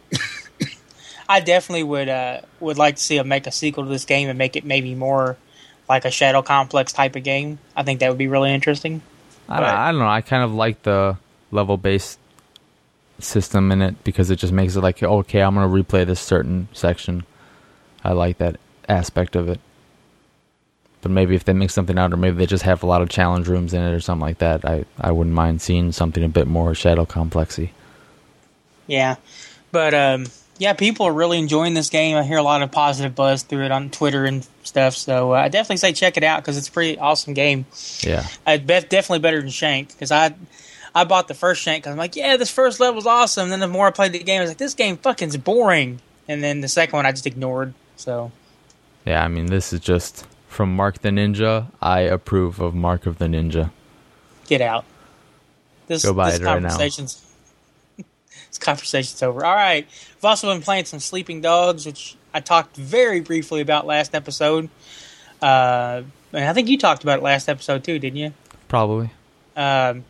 I definitely would uh, would like to see them make a sequel to this game and make it maybe more like a Shadow Complex type of game. I think that would be really interesting. I don't, But- I don't know. I kind of like the level based system in it because it just makes it like, okay, I'm going to replay this certain section. I like that aspect of it. But maybe if they make something out, or maybe they just have a lot of challenge rooms in it or something like that, I, I wouldn't mind seeing something a bit more Shadow Complexy. Yeah, but um, yeah, people are really enjoying this game. I hear a lot of positive buzz through it on Twitter and stuff. So uh, I definitely say check it out because it's a pretty awesome game. Yeah. Uh, be- definitely better than Shank because I I bought the first Shank because I'm like, yeah, this first level's awesome. Then the more I played the game, I was like, this game fucking's boring. And then the second one I just ignored. So Yeah, I mean, this is just from Mark the Ninja. I approve of Mark of the Ninja. get out. This, Go buy this it right now. conversation's this conversation's over. All right, I've also been playing some Sleeping Dogs, which I talked very briefly about last episode. Uh, and I think you talked about it last episode too, didn't you? Probably. Um,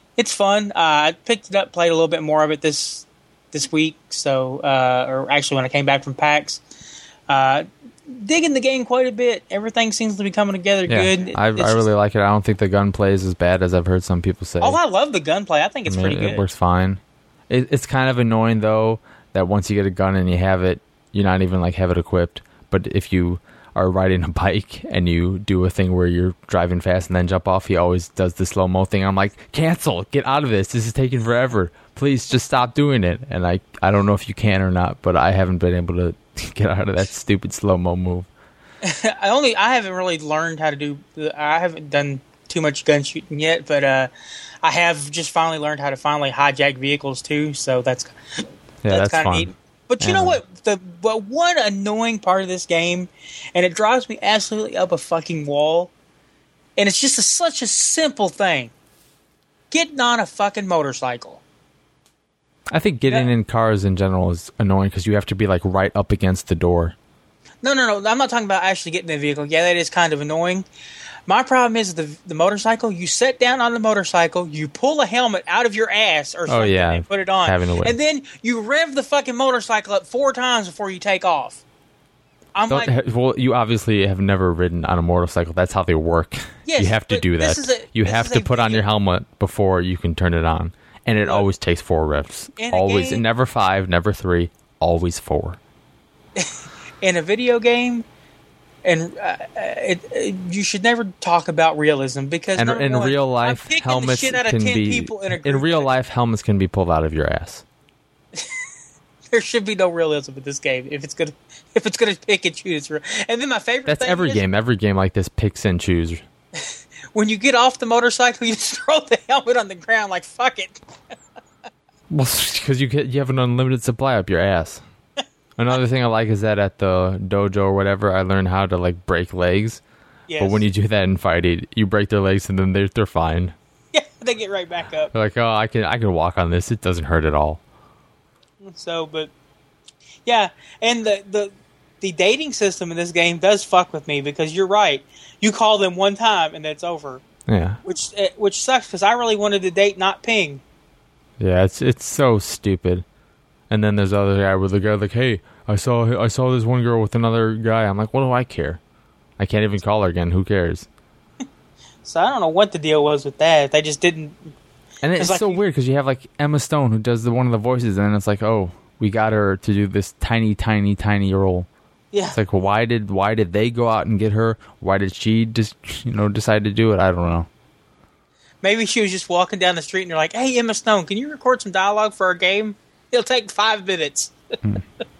It's fun. Uh, I picked it up, played a little bit more of it this this week. So, uh, or actually, when I came back from PAX, uh, digging the game quite a bit. Everything seems to be coming together yeah, good. I, I just, really like it. I don't think the gunplay is as bad as I've heard some people say. Oh, I love the gunplay. I think it's I mean, pretty good. It works fine. It, it's kind of annoying though that once you get a gun and you have it, you're not even like have it equipped. But if you are riding a bike and you do a thing where you're driving fast and then jump off, he always does the slow-mo thing. I'm like, cancel, get out of this. This is taking forever. Please just stop doing it. And I, I don't know if you can or not, but I haven't been able to get out of that stupid slow-mo move. I only I haven't really learned how to do. I haven't done too much gun shooting yet, but uh, I have just finally learned how to finally hijack vehicles too. So that's yeah, that's, that's kind of fun. neat. But you Yeah. know what? The but one annoying part of this game, and it drives me absolutely up a fucking wall, and it's just a, such a simple thing: getting on a fucking motorcycle. I think getting Yeah. in cars in general is annoying because you have to be like right up against the door. No, no, no. I'm not talking about actually getting in the vehicle. Yeah, that is kind of annoying. My problem is the the motorcycle. You sit down on the motorcycle, you pull a helmet out of your ass or something, yeah. and put it on, Having to wait. and then you rev the fucking motorcycle up four times before you take off. I'm Don't, like, well, you obviously have never ridden on a motorcycle. That's how they work. Yes, you have to but do that. this is a- you this have is to a put on video- your helmet before you can turn it on, and it Look, always takes four revs. in a Always, game- never five, never three, always four. in a video game, and uh, it, it, you should never talk about realism because And number in one, real I'm life, picking helmets the shit out of can ten be people in a in group. real life helmets can be pulled out of your ass. There should be no realism in this game if it's gonna if it's gonna pick and choose. And then my favorite That's thing every is, game. Every game like this picks and choose. when you get off the motorcycle, you just throw the helmet on the ground like fuck it. Well, because you get you have an unlimited supply up your ass. Another thing I like is that at the dojo or whatever, I learned how to like break legs. Yes. But when you do that in fighting, you break their legs and then they're they're fine. yeah, they get right back up. They're like, oh, I can I can walk on this. It doesn't hurt at all. So, but yeah, and the the the dating system in this game does fuck with me because you're right. You call them one time and that's over, Yeah, which eh, which sucks because I really wanted to date not Ping. yeah. It's it's so stupid. And then there's the other guy where the guy like, hey, I saw I saw this one girl with another guy. I'm like, what do I care? I can't even call her again. Who cares? So I don't know what the deal was with that. They just didn't. And it's It's like so you- weird because you have like Emma Stone who does the one of the voices, and then it's like, oh, we got her to do this tiny, tiny, tiny role. Yeah, It's like, well, why did why did they go out and get her? Why did she just you know decide to do it? I don't know. maybe she was just walking down the street and they're like, "Hey, Emma Stone, can you record some dialogue for our game? It'll take five minutes." Hmm.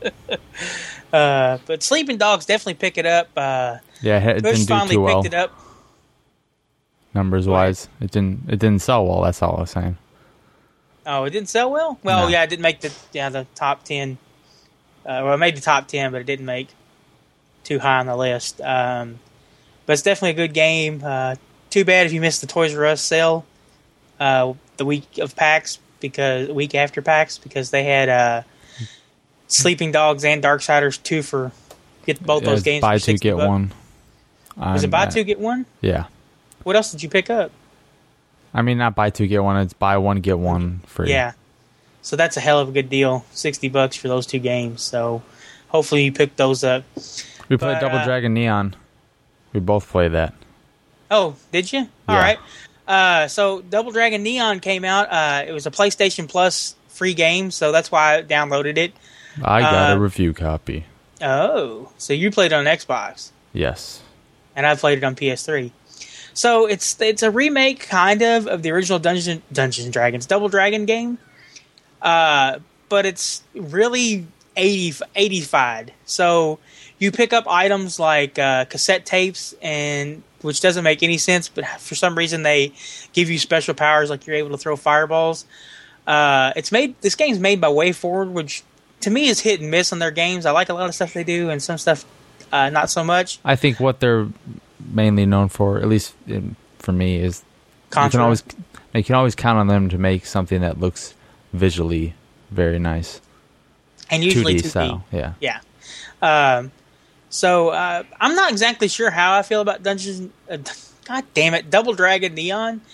uh, but Sleeping Dogs definitely pick it up. Uh, Yeah, it Bush didn't do finally too well picked it up. numbers wise. It didn't it didn't sell well. That's all I was saying. Oh, it didn't sell well. Well, No. yeah, it didn't make the yeah the top ten. Uh, well, it made the top ten, but it didn't make too high on the list. Um, but it's definitely a good game. Uh, too bad if you missed the Toys R Us sale uh, the week of PAX because week after PAX because they had uh, Sleeping Dogs and Darksiders two for get both Yeah, those it's games. buy for two sixty get bucks. one. Was it On buy that. two get one? Yeah, What else did you pick up? I mean not buy two get one. It's buy one get one free. Yeah. So that's a hell of a good deal. sixty bucks for those two games. So hopefully you pick those up. we played But, Double uh, Dragon Neon. We both played that. Oh, did you? All Yeah. right. Uh, so Double Dragon Neon came out. Uh, it was a PlayStation Plus free game, so that's why I downloaded it. I got uh, a review copy. Oh, so you played it on Xbox, Yes. and I played it on P S three. So it's it's a remake, kind of, of the original Dungeon Dungeons and Dragons Double Dragon game, uh, but it's really eighty eighty-fied. So you pick up items like uh, cassette tapes, and which doesn't make any sense, but for some reason they give you special powers, like you're able to throw fireballs. Uh, it's made. This game's made by WayForward, which to me is hit and miss on their games. I like a lot of stuff they do, and some stuff uh, not so much. I think what they're mainly known for, at least in, for me, is you Contra. can always you can always count on them to make something that looks visually very nice. and usually two D two D. style, yeah. Yeah. Um, so uh, I'm not exactly sure how I feel about Dungeons. Uh, God damn it, Double Dragon Neon.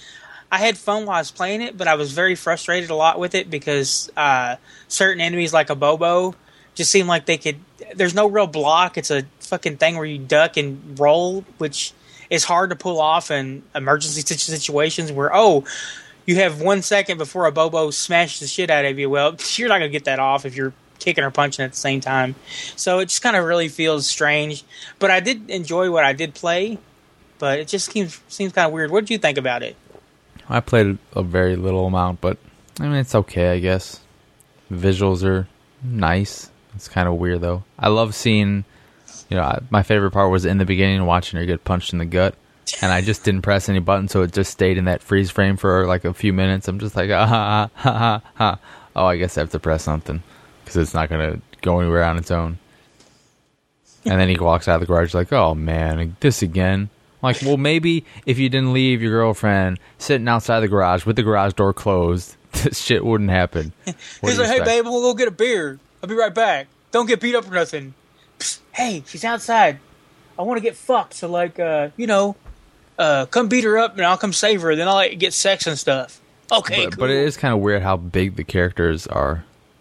I had fun while I was playing it, but I was very frustrated a lot with it because uh, certain enemies like a Bobo just seem like they could... There's no real block. It's a fucking thing where you duck and roll, which is hard to pull off in emergency situations where, oh, you have one second before a Bobo smashes the shit out of you. Well, you're not going to get that off if you're kicking or punching at the same time. So it just kind of really feels strange. But I did enjoy what I did play, but it just seems, seems kind of weird. What did you think about it? I played a very little amount, but I mean, it's okay, I guess. Visuals are nice. It's kind of weird, though. I love seeing, you know, my favorite part was in the beginning, watching her get punched in the gut. And I just didn't press any button, so it just stayed in that freeze frame for like a few minutes. I'm just like, ah, ha, ha, ha, ha. Oh, I guess I have to press something because it's not going to go anywhere on its own. And then he walks out of the garage like, oh, man, this again. I'm like, well, maybe if you didn't leave your girlfriend sitting outside the garage with the garage door closed, this shit wouldn't happen. He's like, hey, babe, we'll go get a beer. I'll be right back. Don't get beat up or nothing. Psst, hey, she's outside. I want to get fucked, so, like, uh, you know, uh, come beat her up and I'll come save her. Then I'll like, get sex and stuff. Okay, but, cool. But it is kind of weird how big the characters are.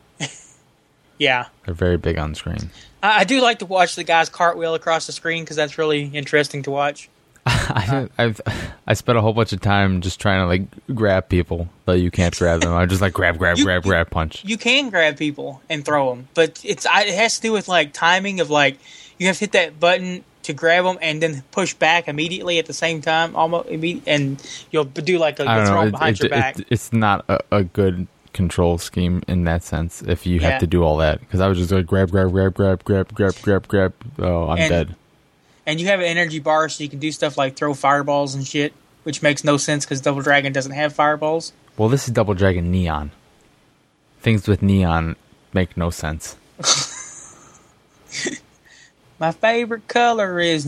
Yeah. They're very big on screen. I, I do like to watch the guys cartwheel across the screen because that's really interesting to watch. I, I've I spent a whole bunch of time just trying to like grab people, but you can't grab them. I just like grab, grab, you, grab, grab, punch. You can grab people and throw them, but it's I, it has to do with like timing of like you have to hit that button to grab them and then push back immediately at the same time, almost and you'll do like a I throw don't know. behind it, your it, back. It, it's not a, a good control scheme in that sense. If you yeah. have to do all that, because I was just like grab, grab, grab, grab, grab, grab, grab, grab. Oh, I'm and, dead. And you have an energy bar, so you can do stuff like throw fireballs and shit, which makes no sense because Double Dragon doesn't have fireballs. Well, this is Double Dragon Neon. Things with neon make no sense. My favorite color is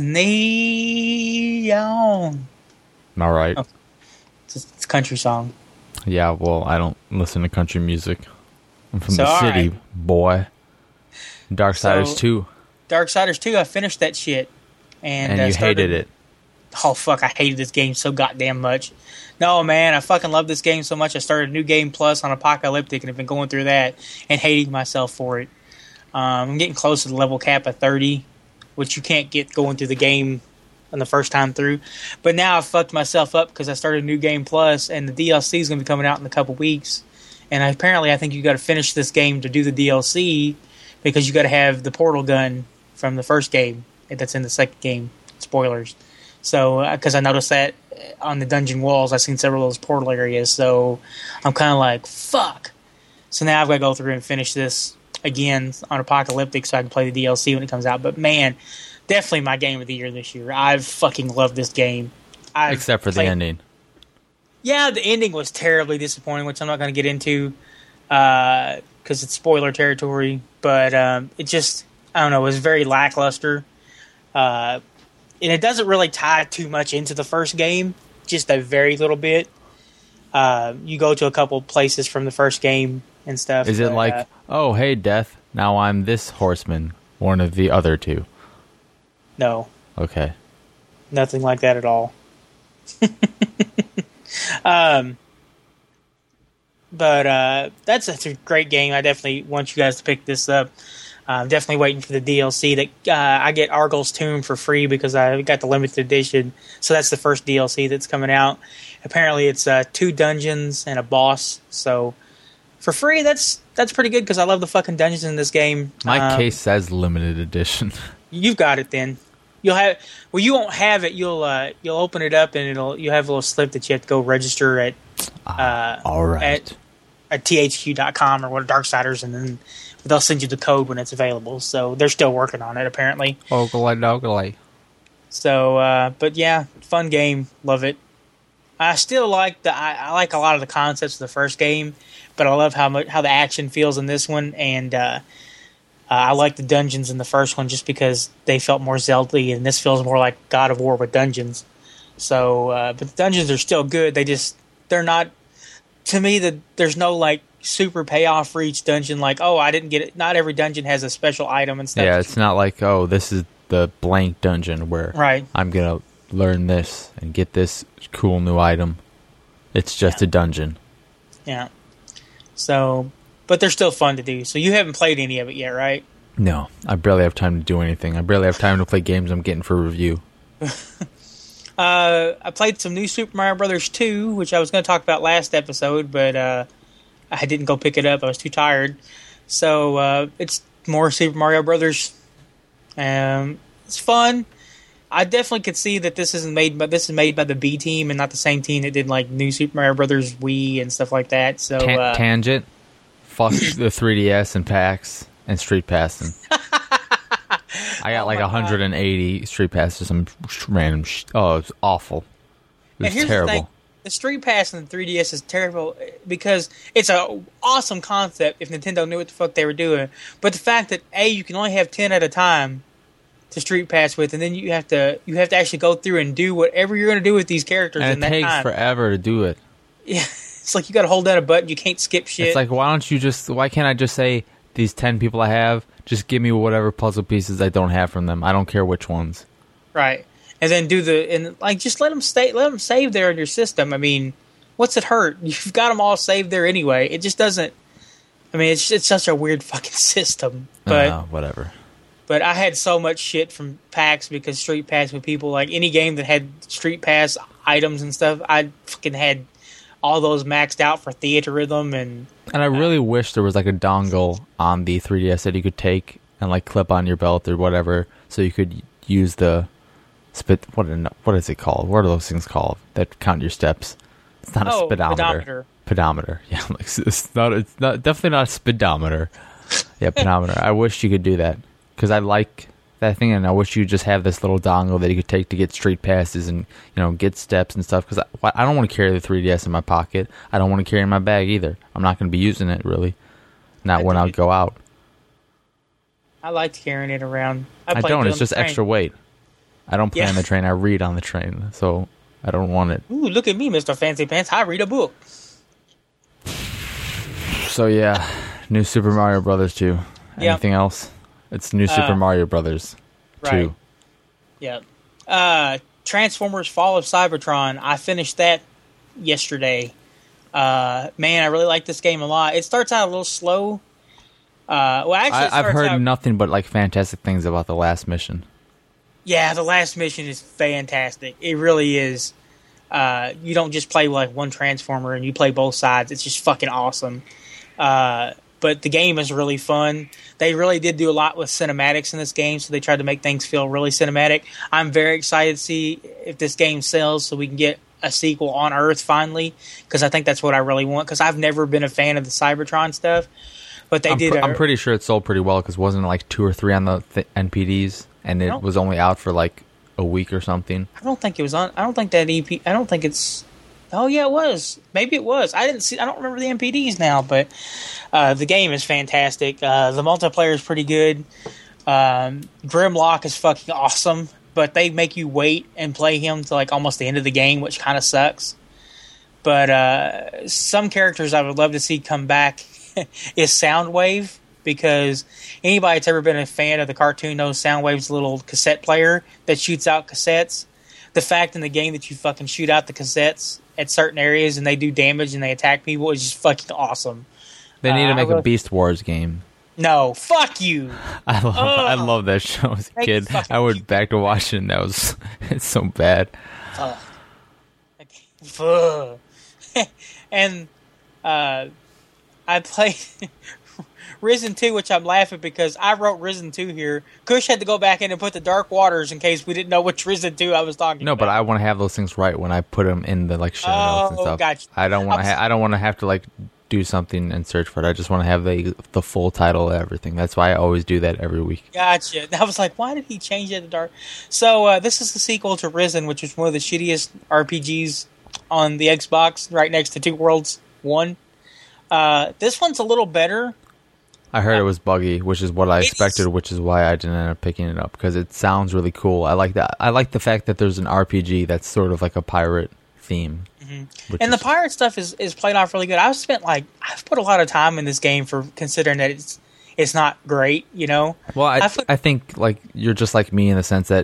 neon. All right. Oh, it's, a, it's a country song. Yeah, well, I don't listen to country music. I'm from so, the city, right. boy. Darksiders so, two. Darksiders two, I finished that shit. And, and uh, you started, hated it. Oh, fuck, I hated this game so goddamn much. No, man, I fucking love this game so much. I started New Game Plus on Apocalyptic and have been going through that and hating myself for it. Um, I'm getting close to the level cap of thirty, which you can't get going through the game on the first time through. But now I've fucked myself up because I started New Game Plus, and the D L C is going to be coming out in a couple weeks. And apparently I think you got to finish this game to do the D L C because you got to have the portal gun from the first game that's in the second game. Spoilers. So, because I noticed that on the dungeon walls, I've seen several of those portal areas. So, I'm kind of like, fuck. So now I've got to go through and finish this again on Apocalyptic so I can play the D L C when it comes out. But man, definitely my game of the year this year. I've fucking loved this game. I've Except for played, the ending. Yeah, the ending was terribly disappointing, which I'm not going to get into because uh, it's spoiler territory. But um, it just, I don't know, it was very lackluster. Uh, and it doesn't really tie too much into the first game, just a very little bit. Uh, you go to a couple places from the first game and stuff. Is it but, like, uh, oh, hey, Death, now I'm this horseman, one of the other two? No. Okay. Nothing like that at all. um, but uh, that's, that's a great game. I definitely want you guys to pick this up. I'm uh, definitely waiting for the D L C. That uh, I get Argyl's Tomb for free because I got the limited edition. So that's the first D L C that's coming out. Apparently, it's uh, two dungeons and a boss. So for free, that's that's pretty good because I love the fucking dungeons in this game. My um, case says limited edition. You've got it then. You'll have well, you won't have it. You'll uh, you'll open it up and it'll you have a little slip that you have to go register at. Uh, All right. At, at T H Q dot com or what Darksiders, and then they'll send you the code when it's available. So they're still working on it, apparently. Ogly dogly. So, uh, but yeah, fun game. Love it. I still like the I, I like a lot of the concepts of the first game, but I love how much how the action feels in this one, and uh, uh, I like the dungeons in the first one just because they felt more Zelda-y, and this feels more like God of War with dungeons. So, uh, but the dungeons are still good. They just they're not. To me, that there's no like super payoff for each dungeon. Like, oh, I didn't get it. Not every dungeon has a special item and stuff. Yeah, it's not like, oh, this is the blank dungeon where right. I'm gonna learn this and get this cool new item. It's just yeah. a dungeon. Yeah. So, but they're still fun to do. So you haven't played any of it yet, right? No, I barely have time to do anything. I barely have time to play games I'm getting for review. uh, I played some new Super Mario Brothers two, which I was going to talk about last episode, but uh, I didn't go pick it up. I was too tired. So uh, it's more Super Mario Brothers. Um, it's fun. I definitely could see that this isn't made, but this is made by the B team and not the same team that did like new Super Mario Brothers Wii and stuff like that. So Tan- uh, Tangent, fuck the three D S and PAX and Street Passing. I got oh like one hundred eighty God. Street Passes. Some random. Sh- oh, it was awful. It was terrible. The, the Street Pass in the three D S is terrible because it's an awesome concept if Nintendo knew what the fuck they were doing. But the fact that A, you can only have ten at a time to Street Pass with, and then you have to you have to actually go through and do whatever you're going to do with these characters. And in it that takes time. forever to do it. Yeah, it's like you got to hold down a button. You can't skip shit. It's like, why don't you just? Why can't I just say these ten people I have? Just give me whatever puzzle pieces I don't have from them. I don't care which ones. Right, and then do the and like just let them stay, let them save there in your system. I mean, what's it hurt? You've got them all saved there anyway. It just doesn't. I mean, it's it's such a weird fucking system. But uh, whatever. But I had so much shit from PAX because Street Pass with people, like any game that had Street Pass items and stuff, I fucking had all those maxed out for Theater Rhythm and. And I really uh, wish there was like a dongle on the three D S that you could take and like clip on your belt or whatever, so you could use the spit. What what is it called? What are those things called that count your steps? It's not oh, a speedometer. Pedometer. Pedometer. Yeah, like it's not. It's not definitely not a speedometer. Yeah, pedometer. I wish you could do that. Because I like that thing, and I wish you just have this little dongle that you could take to get street passes and, you know, get steps and stuff. Because I, I don't want to carry the three D S in my pocket. I don't want to carry it in my bag either. I'm not going to be using it, really. Not I when I go out. I like carrying it around. I, I don't. It's just extra weight. I don't play yeah. on the train. I read on the train. So I don't want it. Ooh, look at me, Mister Fancy Pants. I read a book. So, yeah. New Super Mario Brothers two. Anything yep. else? It's New Super uh, Mario Brothers two. Right. Yeah. Uh, Transformers Fall of Cybertron. I finished that yesterday. Uh, man, I really like this game a lot. It starts out a little slow. Uh, well, actually, I, I've heard out, nothing but like fantastic things about the last mission. Yeah, the last mission is fantastic. It really is. Uh, you don't just play like one Transformer and you play both sides. It's just fucking awesome. Uh, but the game is really fun. They really did do a lot with cinematics in this game, so they tried to make things feel really cinematic. I'm very excited to see if this game sells so we can get a sequel on Earth finally, because I think that's what I really want, because I've never been a fan of the Cybertron stuff. But they I'm did. Pr- a, I'm pretty sure it sold pretty well, because wasn't it like two or three on the th- N P Ds, and it was only out for like a week or something. I don't think it was on. I don't think that E P. I don't think it's. Oh yeah, it was. Maybe it was. I didn't see. I don't remember the N P Ds now, but uh, the game is fantastic. Uh, the multiplayer is pretty good. Um, Grimlock is fucking awesome, but they make you wait and play him to like almost the end of the game, which kind of sucks. But uh, some characters I would love to see come back is Soundwave, because anybody that's ever been a fan of the cartoon knows Soundwave's little cassette player that shoots out cassettes. The fact in the game that you fucking shoot out the cassettes at certain areas and they do damage and they attack people is just fucking awesome. They need uh, to make really, a Beast Wars game. No, fuck you. I love I love that show as a kid. I went back to watching it. That was it's so bad. Uh, okay. And uh, I played Risen two, which I'm laughing because I wrote Risen two here. Kush had to go back in and put the Dark Waters in case we didn't know which Risen two I was talking no, about. No, but I want to have those things right when I put them in the like show oh, notes and stuff. Gotcha. I don't want to. Ha- I don't want to have to like do something and search for it. I just want to have the the full title of everything. That's why I always do that every week. Gotcha. And I was like, why did he change it to Dark? So uh, this is the sequel to Risen, which is one of the shittiest R P Gs on the Xbox, right next to Two Worlds one. Uh, this one's a little better. I heard it was buggy, which is what I expected, which is why I didn't end up picking it up, because it sounds really cool. I like that. I like the fact that there's an R P G that's sort of like a pirate theme. Mm-hmm. And is, the pirate stuff is, is played off really good. I've spent like I've put a lot of time in this game for considering that it's it's not great, you know. Well, I put, I think like you're just like me in the sense that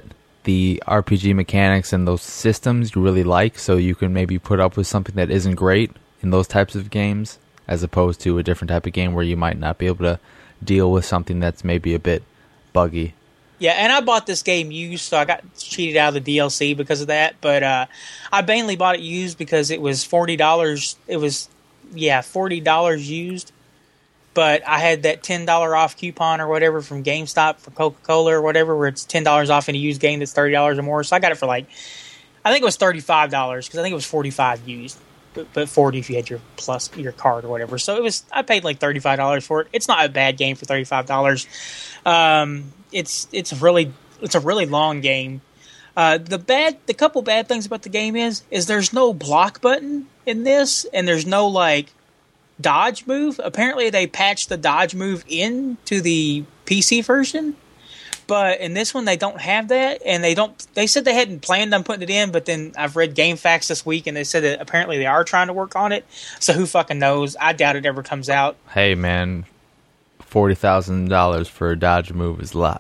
the R P G mechanics and those systems you really like, so you can maybe put up with something that isn't great in those types of games, as opposed to a different type of game where you might not be able to deal with something that's maybe a bit buggy. Yeah, and I bought this game used, so I got cheated out of the D L C because of that. But uh, I mainly bought it used because it was forty dollars. It was, yeah, forty dollars used. But I had that ten dollars off coupon or whatever from GameStop for Coca-Cola or whatever, where it's ten dollars off in a used game that's thirty dollars or more. So I got it for like, I think it was thirty-five dollars because I think it was forty-five dollars used. But, but forty dollars if you had your plus your card or whatever. So it was, I paid like thirty-five dollars for it. It's not a bad game for thirty-five dollars. Um, it's it's really it's a really long game. Uh, the bad the couple bad things about the game is is there's no block button in this, and there's no like dodge move. Apparently they patched the dodge move into the P C version, but in this one they don't have that, and they don't. They said they hadn't planned on putting it in, but then I've read GameFAQs this week, and they said that apparently they are trying to work on it. So who fucking knows? I doubt it ever comes out. Hey man, forty thousand dollars for a dodge move is a lot.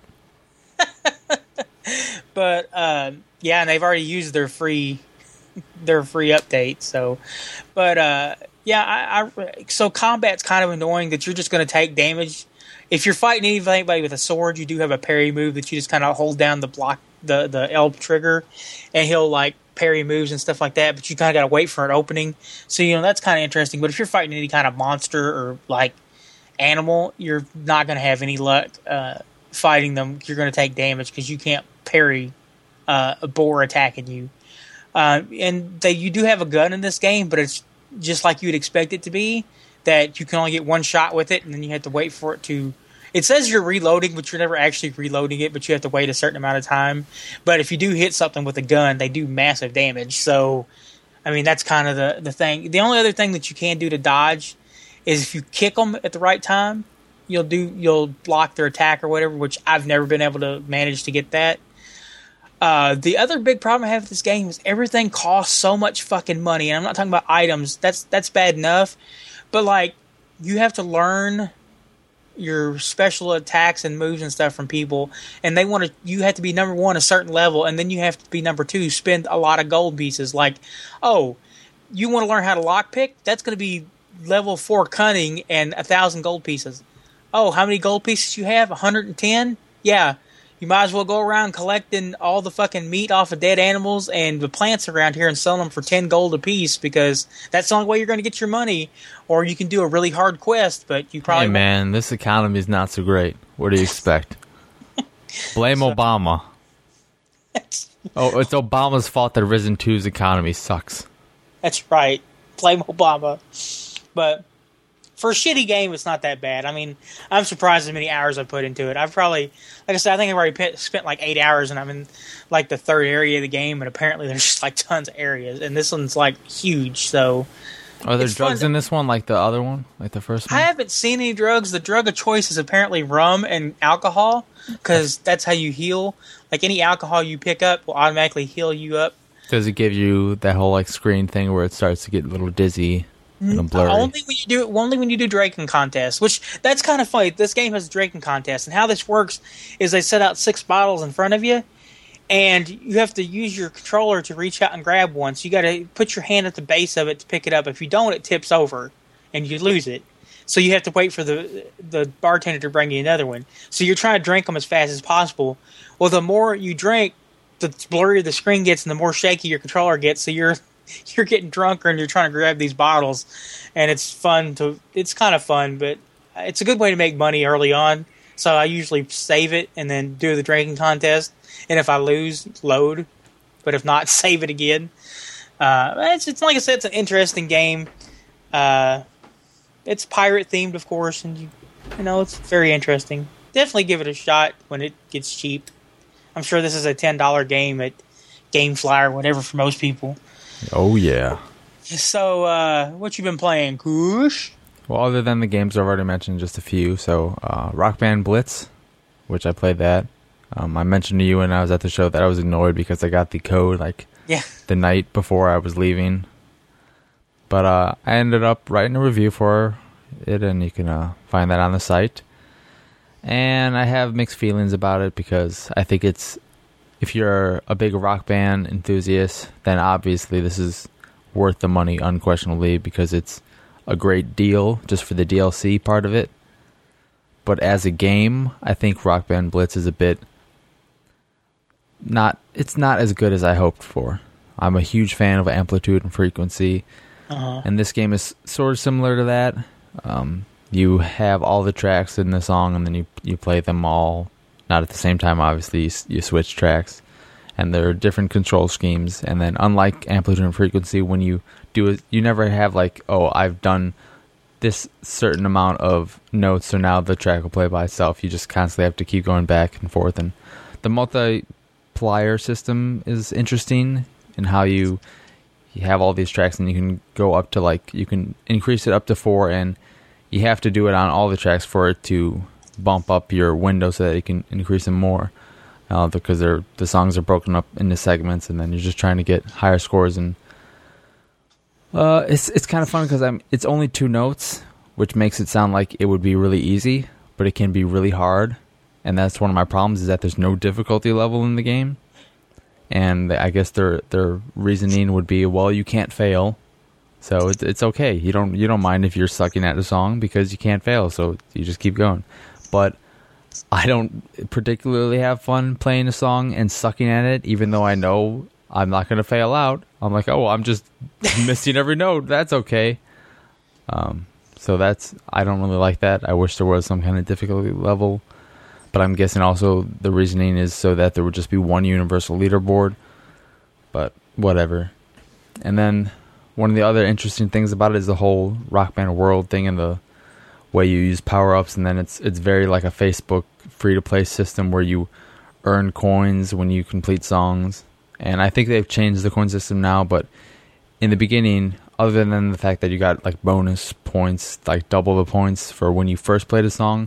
But uh, yeah, and they've already used their free their free update. So, but uh, yeah, I, I so combat's kind of annoying that you're just going to take damage. If you're fighting anybody with a sword, you do have a parry move that you just kind of hold down the block the the L trigger, and he'll like parry moves and stuff like that. But you kind of got to wait for an opening. So you know that's kind of interesting. But if you're fighting any kind of monster or like animal, you're not going to have any luck uh, fighting them. You're going to take damage because you can't parry uh, a boar attacking you. Uh, and they, you do have a gun in this game, but it's just like you'd expect it to be, that you can only get one shot with it, and then you have to wait for it to... It says you're reloading, but you're never actually reloading it, but you have to wait a certain amount of time. But if you do hit something with a gun, they do massive damage. So, I mean, that's kind of the, the thing. The only other thing that you can do to dodge is if you kick them at the right time, you'll do you'll block their attack or whatever, which I've never been able to manage to get that. Uh, the other big problem I have with this game is everything costs so much fucking money, and I'm not talking about items. That's that's bad enough, but like you have to learn your special attacks and moves and stuff from people, and they want to. You have to be number one a certain level, and then you have to be number two. Spend a lot of gold pieces. Like, oh, you want to learn how to lockpick? That's going to be level four cunning and a thousand gold pieces. Oh, how many gold pieces you have? one hundred ten? Yeah. You might as well go around collecting all the fucking meat off of dead animals and the plants around here and sell them for ten gold a piece, because that's the only way you're going to get your money. Or you can do a really hard quest, but you probably... Hey man, this economy is not so great. What do you expect? Blame so, Obama. Oh, it's Obama's fault that Risen two's economy sucks. That's right. Blame Obama. But... for a shitty game, it's not that bad. I mean, I'm surprised how many hours I put into it. I've probably, like I said, I think I've already spent like eight hours, and I'm in like the third area of the game, and apparently there's just like tons of areas, and this one's like huge. So, are there drugs to, in this one, like the other one, like the first one? I haven't seen any drugs. The drug of choice is apparently rum and alcohol, because that's how you heal. Like any alcohol you pick up will automatically heal you up. Does it give you that whole like screen thing where it starts to get a little dizzy? Blurry. Only when you do only when you do drinking contests, which that's kind of funny. This game has a drinking contest, and how this works is they set out six bottles in front of you, and you have to use your controller to reach out and grab one. So you got to put your hand at the base of it to pick it up. If you don't, it tips over, and you lose it. So you have to wait for the the bartender to bring you another one. So you're trying to drink them as fast as possible. Well, the more you drink, the blurrier the screen gets, and the more shaky your controller gets. So you're You're getting drunker and you're trying to grab these bottles, and it's fun to. It's kind of fun, but it's a good way to make money early on. So I usually save it and then do the drinking contest, and if I lose, load. But if not, save it again. Uh, it's, it's like I said, it's an interesting game. Uh, it's pirate themed, of course, and you, you know it's very interesting. Definitely give it a shot when it gets cheap. I'm sure this is a ten dollar game at GameFly or whatever for most people. Oh, yeah. So, uh, what you been playing, Koosh? Well, other than the games I've already mentioned, just a few. So, uh, Rock Band Blitz, which I played that. Um, I mentioned to you when I was at the show that I was annoyed because I got the code, like, yeah. the night before I was leaving. But uh, I ended up writing a review for it, and you can uh, find that on the site. And I have mixed feelings about it because I think it's if you're a big Rock Band enthusiast, then obviously this is worth the money unquestionably because it's a great deal just for the D L C part of it. But as a game, I think Rock Band Blitz is a bit not it's not as good as I hoped for. I'm a huge fan of Amplitude and Frequency, uh-huh. and this game is sort of similar to that. Um, you have all the tracks in the song, and then you you play them all, not at the same time, obviously. You, you switch tracks, and there are different control schemes. And then, unlike Amplitude and Frequency, when you do it, you never have like, oh, I've done this certain amount of notes, so now the track will play by itself. You just constantly have to keep going back and forth. And the multiplier system is interesting in how you you have all these tracks, and you can go up to like you can increase it up to four, and you have to do it on all the tracks for it to bump up your window so that you can increase them more. Uh, because they're the songs are broken up into segments, and then you're just trying to get higher scores. And uh, it's it's kind of fun because I'm it's only two notes, which makes it sound like it would be really easy, but it can be really hard. And that's one of my problems is that there's no difficulty level in the game. And I guess their their reasoning would be, well, you can't fail, so it's it's okay. You don't you don't mind if you're sucking at a song because you can't fail, so you just keep going. But I don't particularly have fun playing a song and sucking at it, even though I know I'm not going to fail out. I'm like, oh, I'm just missing every note. That's okay. Um, so that's I don't really like that. I wish there was some kind of difficulty level. But I'm guessing also the reasoning is so that there would just be one universal leaderboard. But whatever. And then one of the other interesting things about it is the whole Rock Band World thing and the way you use power-ups. And then it's it's very like a Facebook free-to-play system where you earn coins when you complete songs. And I think they've changed the coin system now. But in the beginning, other than the fact that you got like bonus points, like double the points for when you first played a song,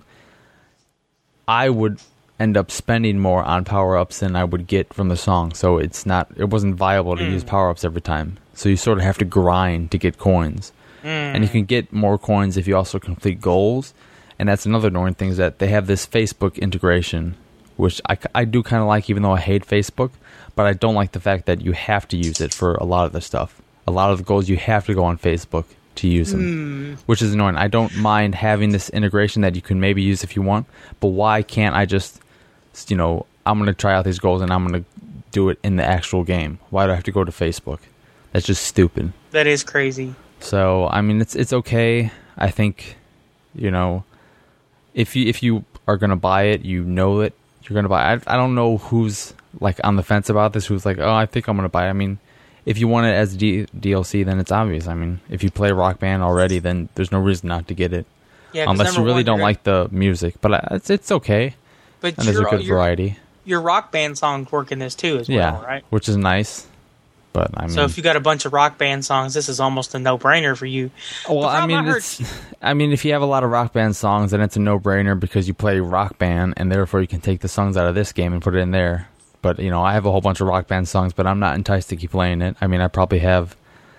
I would end up spending more on power-ups than I would get from the song. So it's not, it wasn't viable to mm. use power-ups every time. So you sort of have to grind to get coins. Mm. And you can get more coins if you also complete goals. And that's another annoying thing is that they have this Facebook integration, which I, I do kind of like, even though I hate Facebook. But I don't like the fact that you have to use it for a lot of the stuff. A lot of the goals, you have to go on Facebook to use them, mm. which is annoying. I don't mind having this integration that you can maybe use if you want, but why can't I just, you know, I'm going to try out these goals and I'm going to do it in the actual game? Why do I have to go to Facebook? That's just stupid. That is crazy. So, I mean, it's it's okay. I think, you know, if you if you are going to buy it, you know it. You're going to buy it. I, I don't know who's, like, on the fence about this, who's like, oh, I think I'm going to buy it. I mean, if you want it as D- DLC, then it's obvious. I mean, if you play Rock Band already, then there's no reason not to get it. Yeah, unless you really one, don't like the music. But uh, it's it's okay. But and there's a good your, variety. Your Rock Band songs work in this too as well, yeah, right? Which is nice. But I mean, so if you got a bunch of Rock Band songs, this is almost a no-brainer for you. Well, I mean, I it's, I mean, if you have a lot of Rock Band songs, then it's a no-brainer because you play Rock Band, and therefore you can take the songs out of this game and put it in there. But, you know, I have a whole bunch of Rock Band songs, but I'm not enticed to keep playing it. I mean, I probably have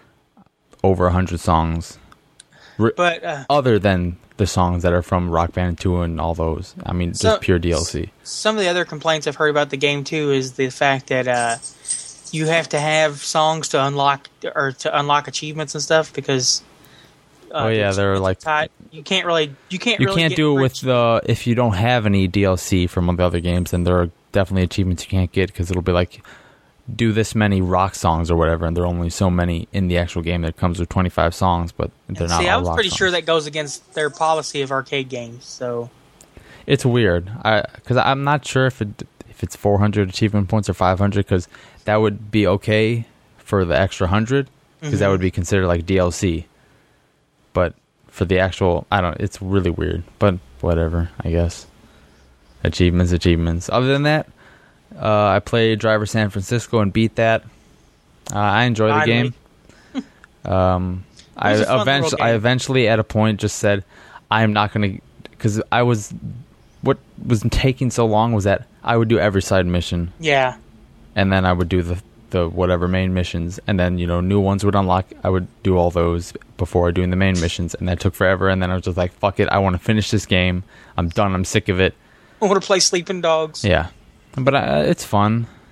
over one hundred songs. But uh, other than the songs that are from Rock Band two and all those. I mean, so, just pure D L C. Some of the other complaints I've heard about the game, too, is the fact that uh, you have to have songs to unlock or to unlock achievements and stuff because... Uh, oh, yeah, they're like... Tied. You can't really... You can't, you really can't get do it with the... If you don't have any D L C from the other games, then there are definitely achievements you can't get because it'll be like do this many rock songs or whatever, and there are only so many in the actual game that comes with twenty-five songs, but they're not. See, all I was rock pretty songs. sure that goes against their policy of arcade games. So it's weird, I because I'm not sure if it if it's four hundred achievement points or five hundred because that would be okay for the extra hundred because mm-hmm. that would be considered like D L C, but for the actual, I don't. It's really weird, but whatever, I guess. Achievements, achievements. Other than that, uh, I played Driver San Francisco and beat that. Uh, I enjoy the Finally. game. um, I eventually, I eventually, at a point, just said, "I'm not going to," because I was. What was taking so long was that I would do every side mission. Yeah. And then I would do the the whatever main missions, and then you know new ones would unlock. I would do all those before doing the main missions, and that took forever. And then I was just like, "Fuck it! I want to finish this game. I'm done. I'm sick of it." I want to play Sleeping Dogs. Yeah, but uh, it's fun.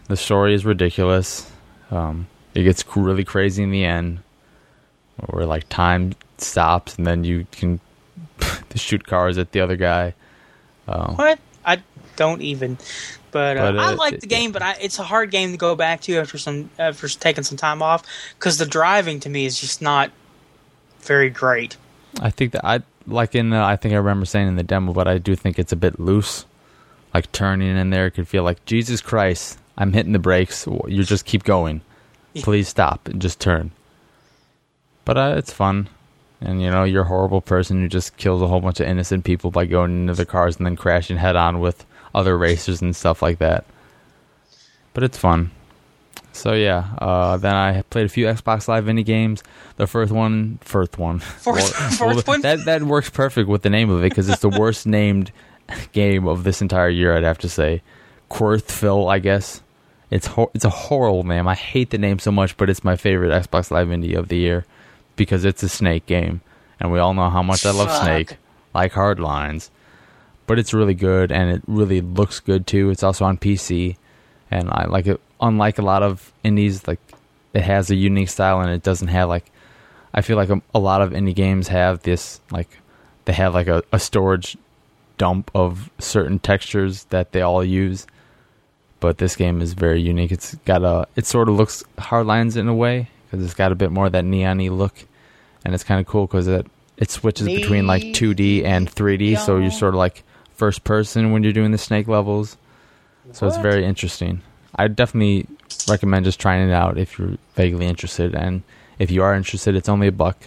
The story is ridiculous. Um, it gets really crazy in the end, where like time stops and then you can shoot cars at the other guy. Um, what? I don't even. But, uh, but uh, I like the game, but I, it's a hard game to go back to after some after taking some time off, because the driving to me is just not very great. I think that I like in the, I think I remember saying in the demo, but I do think it's a bit loose. Like turning in there could feel like, Jesus Christ, I'm hitting the brakes. You just keep going. Please stop and just turn. But uh, it's fun. And, you know, you're a horrible person who just kills a whole bunch of innocent people by going into the cars and then crashing head on with other racers and stuff like that. But it's fun. So, yeah. Uh, then I played a few Xbox Live indie games. The first one... First one. Fourth, well, fourth one? That, that works perfect with the name of it, because it's the worst named game of this entire year, I'd have to say. Quirthville, I guess. It's ho- it's a horrible name. I hate the name so much, but it's my favorite Xbox Live indie of the year, because it's a Snake game, and we all know how much I love Fuck. Snake, like Hardlines. But it's really good, and it really looks good too. It's also on P C, and I like it. Unlike a lot of indies, like it has a unique style, and it doesn't have like. I feel like a, a lot of indie games have this, like they have like a, a storage dump of certain textures that they all use. But this game is very unique. It's got a. It sort of looks Hardlines in a way, because it's got a bit more of that neon-y look, and it's kind of cool because it it switches Ne- between like two D and three D, so you're sort of like first person when you're doing the Snake levels. So it's What? very interesting. I definitely recommend just trying it out if you're vaguely interested, and if you are interested, it's only a buck.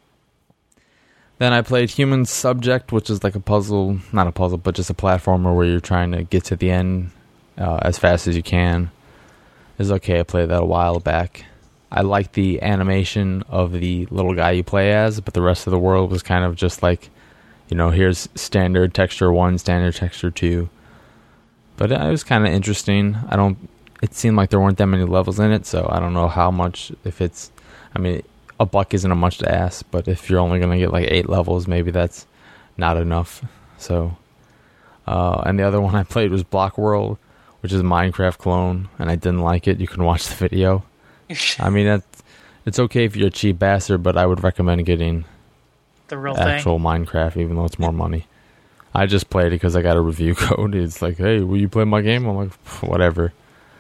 Then I played Human Subject, which is like a puzzle, not a puzzle, but just a platformer where you're trying to get to the end uh, as fast as you can. It's okay. I played that a while back. I like the animation of the little guy you play as, but the rest of the world was kind of just like, you know, here's standard texture one, standard texture two. But it was kind of interesting. I don't, it seemed like there weren't that many levels in it, so I don't know how much, if it's, I mean, a buck isn't a much to ask, but if you're only going to get like eight levels, maybe that's not enough. So, uh, and the other one I played was Block World, which is a Minecraft clone, and I didn't like it. You can watch the video. I mean, it's, it's okay if you're a cheap bastard, but I would recommend getting The real actual thing. Minecraft, even though it's more money. I just played it because I got a review code. It's like, hey, will you play my game? I'm like, whatever.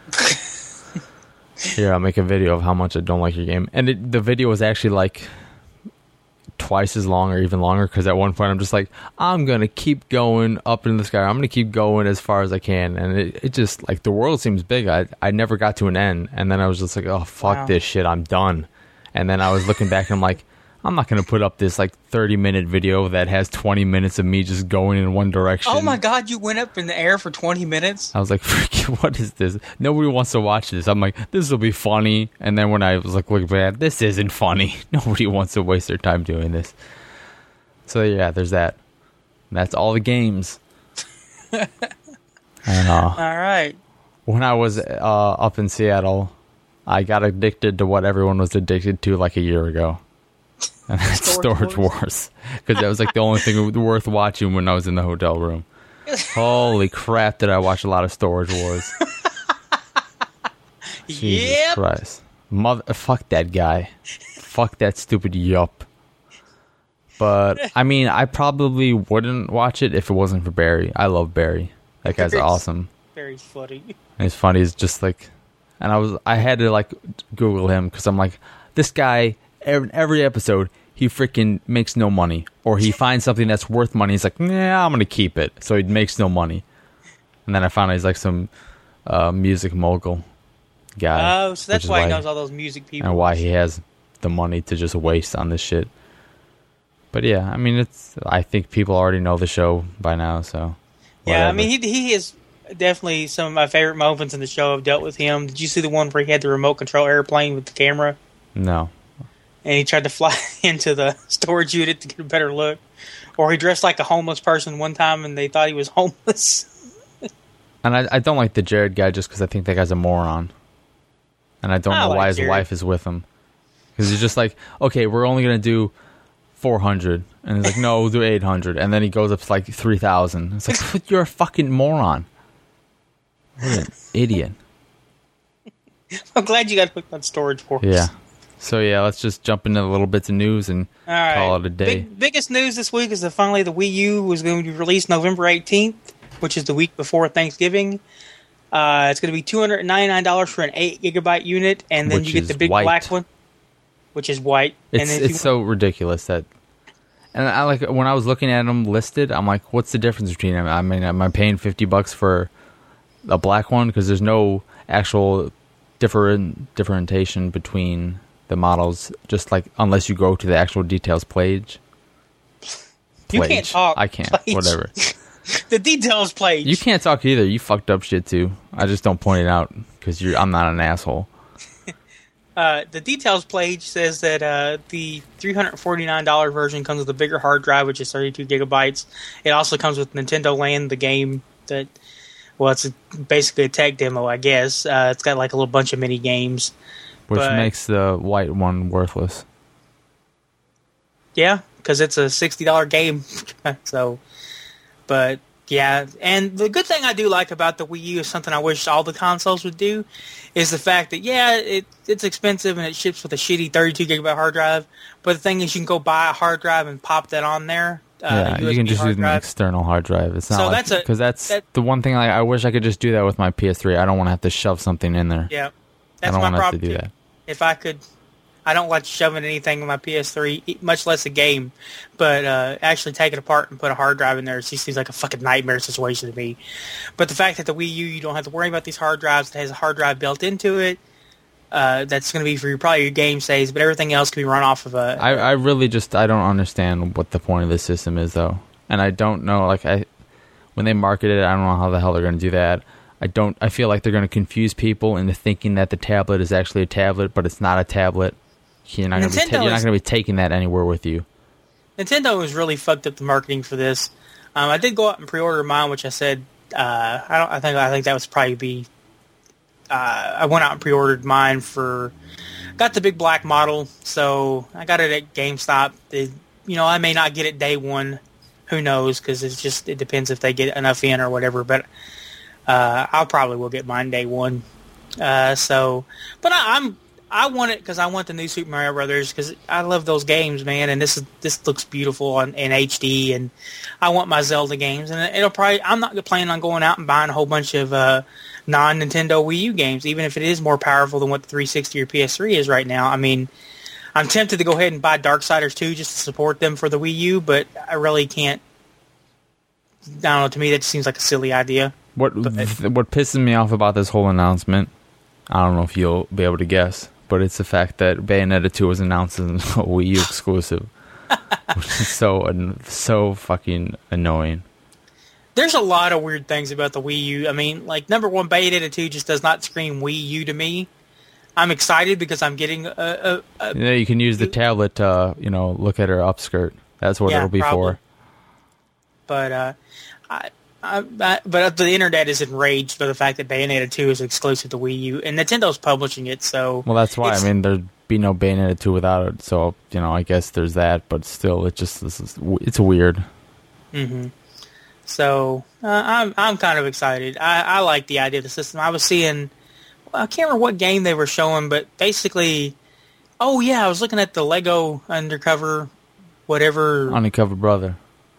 Here, I'll make a video of how much I don't like your game. And it, the video was actually like twice as long or even longer, because at one point I'm just like, I'm going to keep going up in the sky. I'm going to keep going as far as I can. And it, it just, like, the world seems big. I, I never got to an end. And then I was just like, oh, fuck Wow. this shit. I'm done. And then I was looking back and I'm like, I'm not going to put up this like thirty minute video that has twenty minutes of me just going in one direction. Oh my god, you went up in the air for twenty minutes? I was like, freaking, what is this? Nobody wants to watch this. I'm like, this will be funny. And then when I was like, look, man, this isn't funny. Nobody wants to waste their time doing this. So yeah, there's that. That's all the games. And uh, Alright. when I was uh, up in Seattle, I got addicted to what everyone was addicted to like a year ago. And that's Storage Storage Wars. Because that was like the only thing worth watching when I was in the hotel room. Holy crap, did I watch a lot of Storage Wars. Jesus Yep. Christ. Mother, fuck that guy. Fuck that stupid yup. But, I mean, I probably wouldn't watch it if it wasn't for Barry. I love Barry. That guy's Barry's- awesome. Very funny. And it's funny. It's just like, and I was, I had to like Google him because I'm like, this guy, every, every episode, he freaking makes no money, or he finds something that's worth money. He's like, nah, I'm gonna keep it. So he makes no money. And then I found out he's like some uh, music mogul guy. Oh, so that's which is why he knows all those music people. and why he has the money to just waste on this shit. But yeah, I mean, it's. I think people already know the show by now, so. Yeah, I whatever. mean, he he is definitely some of my favorite moments in the show have dealt with him. Did you see the one where he had the remote control airplane with the camera? No. And he tried to fly into the storage unit to get a better look. Or he dressed like a homeless person one time and they thought he was homeless. And I, I don't like the Jared guy just because I think that guy's a moron. And I don't I know like why his Jared. wife is with him. Because he's just like, okay, we're only going to do four hundred. And he's like, no, we'll do eight hundred. And then he goes up to like three thousand. It's like, you're a fucking moron. What an idiot. I'm glad you got hooked on storage ports. Yeah. So yeah, let's just jump into the little bits of news and All right. call it a day. Big, biggest news this week is that finally the Wii U was going to be released November eighteenth, which is the week before Thanksgiving. Uh, it's going to be two hundred ninety-nine dollars for an eight gigabyte unit, and then Which you get the is big white. black one, which is white. It's and then if it's you, so ridiculous that, and I like when I was looking at them listed, I'm like, what's the difference between them? I mean, am I paying fifty bucks for a black one because there's no actual different differentiation between the models, just like unless you go to the actual details page. You can't talk. I can't. Page. Whatever. The details page. You can't talk either. You fucked up shit too. I just don't point it out because you're. I'm not an asshole. Uh, the details page says that uh, the three hundred forty-nine dollars version comes with a bigger hard drive, which is thirty-two gigabytes. It also comes with Nintendo Land, the game that, well, it's a, basically a tech demo, I guess. Uh, it's got like a little bunch of mini games. Which but, makes the white one worthless. Yeah, because it's a sixty dollars game. So, but yeah, and the good thing I do like about the Wii U is something I wish all the consoles would do, is the fact that, yeah, it, it's expensive and it ships with a shitty thirty-two gigabyte hard drive, but the thing is you can go buy a hard drive and pop that on there. Uh, yeah, you can just use an drive. external hard drive. It's not So like, that's a- because that's that- the one thing I, I wish I could just do that with my P S three. I don't want to have to shove something in there. Yeah, I that's don't my want to have to problem do too. that. If I could, I don't like shoving anything in my P S three, much less a game, but uh, actually take it apart and put a hard drive in there, it just seems like a fucking nightmare situation to me. But the fact that the Wii U, you don't have to worry about these hard drives, it has a hard drive built into it, uh, that's going to be for your, probably your game saves, but everything else can be run off of a... I, I really just I don't understand what the point of this system is though, and I don't know like I when they market it, I don't know how the hell they're going to do that. I don't. I feel like they're going to confuse people into thinking that the tablet is actually a tablet, but it's not a tablet. You're not going to be. Ta- you're not going to be taking that anywhere with you. Nintendo has really fucked up the marketing for this. Um, I did go out and pre-order mine, which I said uh, I don't. I think I think that was probably be. Uh, I went out and pre-ordered mine for. Got the big black model, so I got it at GameStop. It, you know, I may not get it day one. Who knows? Because it's just it depends if they get enough in or whatever. But uh, I'll probably will get mine day one. Uh, so, but I, I'm. I want it because I want the new Super Mario Brothers because I love those games, man. And this is this looks beautiful on, in H D, and I want my Zelda games. And it'll probably I'm not planning on going out and buying a whole bunch of uh, non-Nintendo Wii U games, even if it is more powerful than what the three sixty or P S three is right now. I mean, I'm tempted to go ahead and buy Darksiders two just to support them for the Wii U, but I really can't. I don't know. To me, that seems like a silly idea. What But- what pisses me off about this whole announcement, I don't know if you'll be able to guess, but it's the fact that Bayonetta two was announced as a Wii U exclusive, which is so an- so fucking annoying. There's a lot of weird things about the Wii U. I mean, like, number one, Bayonetta two just does not scream Wii U to me. I'm excited because I'm getting a... a, a Yeah, you can use the tablet to, you know, look at her upskirt. That's what Yeah, it'll be probably. for. But, uh, I, I, I, but the internet is enraged by the fact that Bayonetta two is exclusive to Wii U, and Nintendo's publishing it, so... Well, that's why. it's- I mean, there'd be no Bayonetta two without it, so, you know, I guess there's that, but still, it just, this is, it's weird. hmm So, uh, I'm I'm kind of excited. I, I like the idea of the system. I was seeing... I can't remember what game they were showing, but basically... Oh, yeah, I was looking at the Lego Undercover, whatever... Undercover Brother.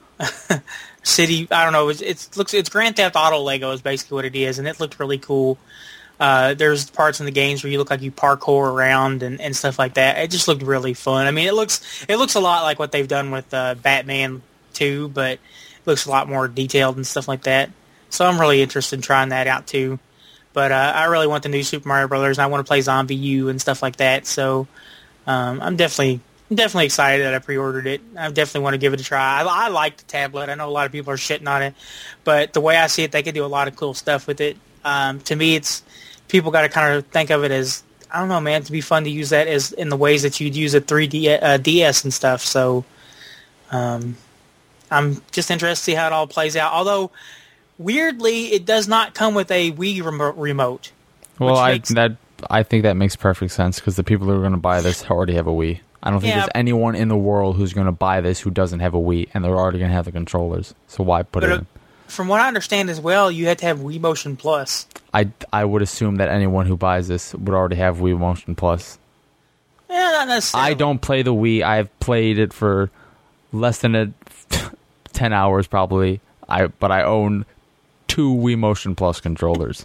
City, I don't know. It's, it's looks it's Grand Theft Auto Lego is basically what it is, and it looked really cool. Uh, there's parts in the games where you look like you parkour around and, and stuff like that. It just looked really fun. I mean, it looks it looks a lot like what they've done with uh, Batman two, but it looks a lot more detailed and stuff like that. So I'm really interested in trying that out too. But uh, I really want the new Super Mario Brothers, and I want to play Zombie U and stuff like that. So um, I'm definitely. I'm definitely excited that I pre-ordered it. I definitely want to give it a try. I, I like the tablet. I know a lot of people are shitting on it, but the way I see it, they can do a lot of cool stuff with it. Um, to me, it's people got to kind of think of it as, I don't know, man, to be fun to use that as in the ways that you'd use a three D uh, D S and stuff. So um, I'm just interested to see how it all plays out. Although, weirdly, it does not come with a Wii remo- remote. Well, I makes- that I think that makes perfect sense because the people who are going to buy this already have a Wii. I don't think Yeah. there's anyone in the world who's going to buy this who doesn't have a Wii, and they're already going to have the controllers. So why put But it it- in? from what I understand as well, you have to have Wii Motion Plus. I, I would assume that anyone who buys this would already have Wii Motion Plus. Yeah, not necessarily. I don't play the Wii. I've played it for less than a ten hours probably. I but I own two Wii Motion Plus controllers.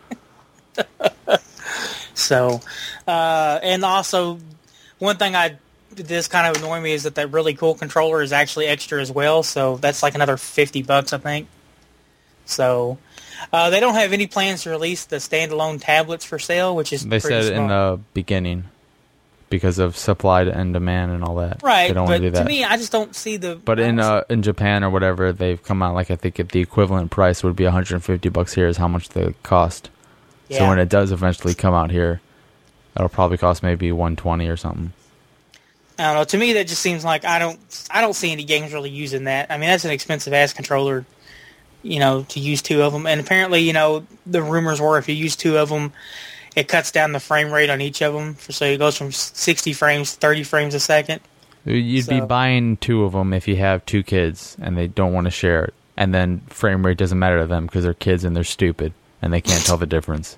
So, uh, and also one thing I this kind of annoyed me is that that really cool controller is actually extra as well. So that's like another fifty bucks, I think. So uh, they don't have any plans to release the standalone tablets for sale, which is they pretty said smart. in the beginning because of supply and demand and all that. Right, they don't but want to do that. to me, I just don't see the. But in uh, in Japan or whatever, they've come out like I think the equivalent price would be one hundred fifty bucks here is how much they cost. Yeah. So when it does eventually come out here, it'll probably cost maybe one hundred twenty or something. I don't know. To me, that just seems like I don't. I don't see any games really using that. I mean, that's an expensive ass controller, you know, to use two of them. And apparently, you know, the rumors were if you use two of them, it cuts down the frame rate on each of them. So it goes from sixty frames to thirty frames a second. You'd So- be buying two of them if you have two kids and they don't want to share it, and then frame rate doesn't matter to them because they're kids and they're stupid and they can't tell the difference.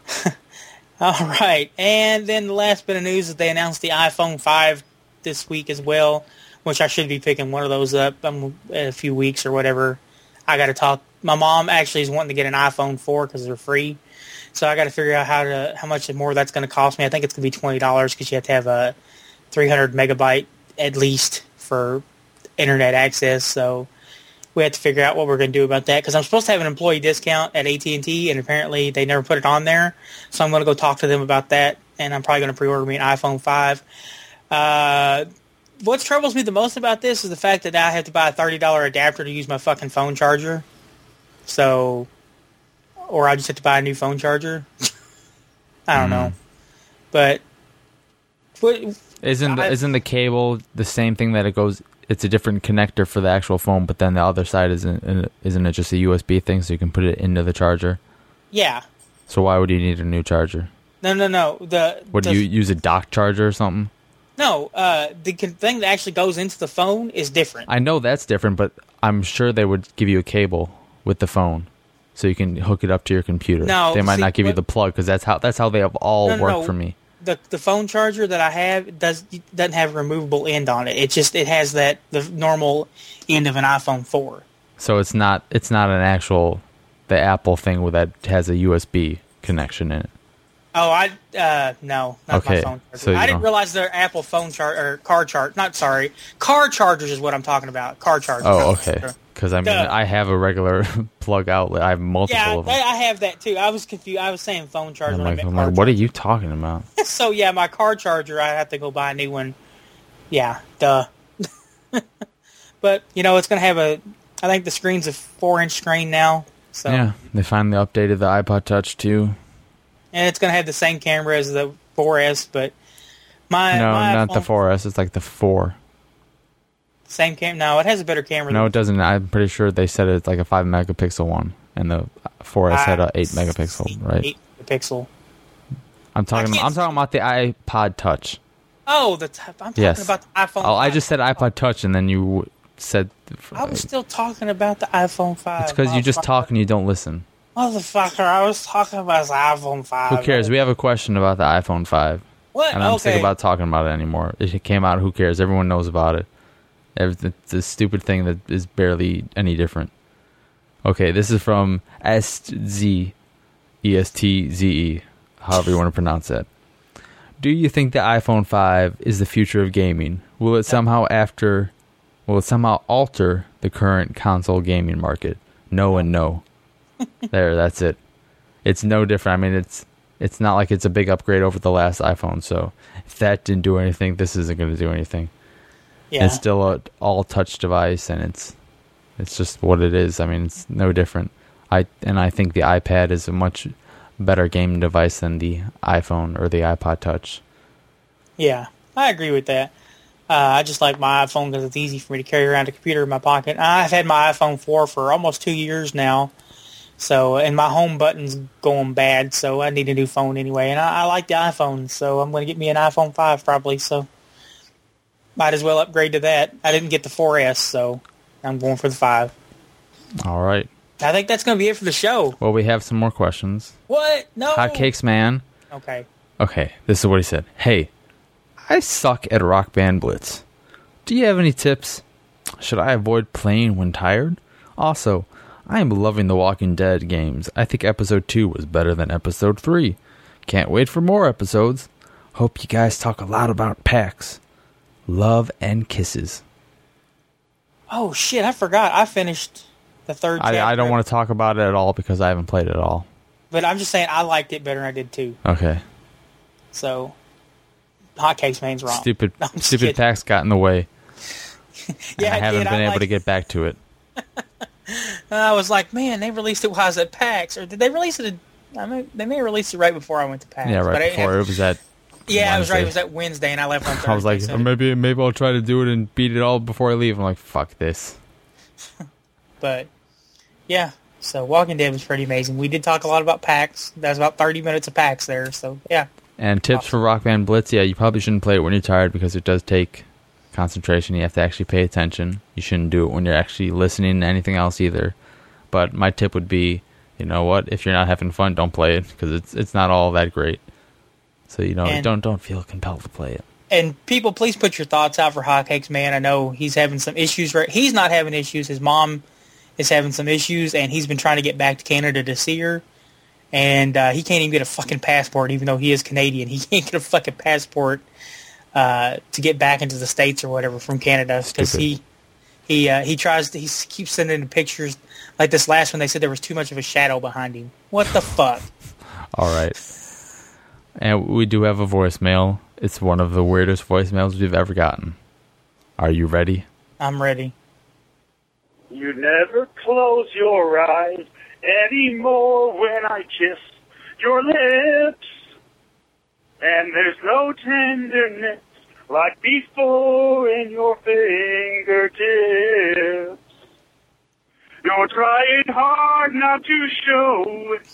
All right. And then the last bit of news is they announced the iPhone five this week as well, which I should be picking one of those up um, in a few weeks or whatever. I got to talk. My mom actually is wanting to get an iPhone four because they're free. So I got to figure out how to how much more that's going to cost me. I think it's going to be twenty dollars because you have to have a three hundred megabyte at least for internet access. So we have to figure out what we're going to do about that because I'm supposed to have an employee discount at A T and T, and apparently they never put it on there. So I'm going to go talk to them about that, and I'm probably going to pre-order me an iPhone five. Uh, what troubles me the most about this is the fact that now I have to buy a thirty dollars adapter to use my fucking phone charger. So, or I just have to buy a new phone charger. I don't Mm. know. But, what, Isn't the, I- isn't the cable the same thing that it goes? It's a different connector for the actual phone, but then the other side isn't isn't it just a U S B thing, so you can put it into the charger? yeah. So why would you need a new charger? No, no, no. The Would the, you use a dock charger or something? No, uh, the con- thing that actually goes into the phone is different. I know that's different, but I'm sure they would give you a cable with the phone, so you can hook it up to your computer. No, they might see, not give you what- the plug because that's how that's how they have all No, no, worked no. for me. The the phone charger that I have does doesn't have a removable end on it. It just it has that the normal end of an iPhone four. So it's not it's not an actual the Apple thing with that has a U S B connection in it. Oh, I uh no, not my Okay, phone charger. so you I didn't don't- realize they're Apple phone char or car chart. Not sorry, car chargers is what I'm talking about. Car chargers. Oh, okay. Because I mean, Duh. I have a regular plug outlet. I have multiple Yeah, of them. I I have that too. I was confused. I was saying phone charger. I'm when I like, meant I'm car like, what are you talking about? charger. So yeah, my car charger. I have to go buy a new one. Yeah, duh. But you know, it's gonna have a. I think the screen's a four-inch screen now. So Yeah, they finally updated the iPod Touch too. and it's gonna have the same camera as the four S, but my No, my not the iPhone- four S. It's like the four. Same camera. No, it has a better camera. No, than it doesn't. I'm pretty sure they said it's like a five megapixel one, and the four S had a eight Uh, megapixel, right? Eight megapixel. I'm talking. can't I'm talking about the iPod Touch. Oh, the t- I'm talking Yes. about the iPhone. Oh, I five. just said iPod Touch, and then you said. I was still talking about the iPhone five. It's because you just talk and you don't listen. Motherfucker, I was talking about the iPhone five. Who cares? We have a question about the iPhone five. What? And I'm okay. sick about talking about it anymore. It came out. Who cares? Everyone knows about it. It's a stupid thing that is barely any different. Okay, this is from S Z E S T Z E, however you want to pronounce that. Do you think the iPhone five is the future of gaming? Will it somehow after? Will it somehow alter the current console gaming market? No and no. There, that's it. It's no different. I mean, it's it's not like it's a big upgrade over the last iPhone. So if that didn't do anything, this isn't going to do anything. Yeah. It's still a all touch device, and it's it's just what it is. I mean, it's no different. I and I think the iPad is a much better gaming device than the iPhone or the iPod Touch. Yeah, I agree with that. Uh, I just like my iPhone because it's easy for me to carry around a computer in my pocket. I've had my iPhone four for almost two years now. So, and my home button's going bad, so I need a new phone anyway. And I, I like the iPhone, so I'm going to get me an iPhone five probably. So, might as well upgrade to that. I didn't get the four S, so I'm going for the five. All right. I think that's going to be it for the show. Well, we have some more questions. What? No. Hotcakes Man. Okay. Okay, this is what he said. Hey, I suck at Rock Band Blitz. Do you have any tips? Should I avoid playing when tired? Also, I am loving the Walking Dead games. I think episode two was better than episode three. Can't wait for more episodes. Hope you guys talk a lot about PAX. Love and kisses. Oh, shit, I forgot. I finished the third chapter. I, I don't want to talk about it at all because I haven't played it at all. But I'm just saying I liked it better than I did too. Okay. So, Hotcakes Man's wrong. Stupid, no, stupid kidding. PAX got in the way. yeah, I haven't did. been I able like, to get back to it. I was like, man, they released it while I was at PAX. Or did they release it? At, I mean, they may have released it right before I went to PAX. Yeah, right but before. It, It was at Yeah, Wednesday. it was right. It was that Wednesday, and I left on Thursday. I was like, so maybe maybe I'll try to do it and beat it all before I leave. I'm like, fuck this. But, yeah. So, Walking Dead was pretty amazing. We did talk a lot about PAX. That was about thirty minutes of PAX there, so, yeah. And tips awesome. for Rock Band Blitz, yeah, you probably shouldn't play it when you're tired because it does take concentration. You have to actually pay attention. You shouldn't do it when you're actually listening to anything else either. But my tip would be, you know what, if you're not having fun, don't play it because it's it's not all that great. So, you know, And- don't don't feel compelled to play it. And people, please put your thoughts out for Hotcakes Man. I know he's having some issues. Right, he's not having issues. His mom is having some issues, and he's been trying to get back to Canada to see her. And uh, he can't even get a fucking passport, even though he is Canadian. He can't get a fucking passport uh, to get back into the States or whatever from Canada because he he uh, he tries to he keeps sending in pictures like this last one. They said there was too much of a shadow behind him. What the fuck? All right. And we do have a voicemail. It's one of the weirdest voicemails we've ever gotten. Are you ready? I'm ready. You never close your eyes anymore when I kiss your lips. And there's no tenderness like before in your fingertips. You're trying hard not to show it.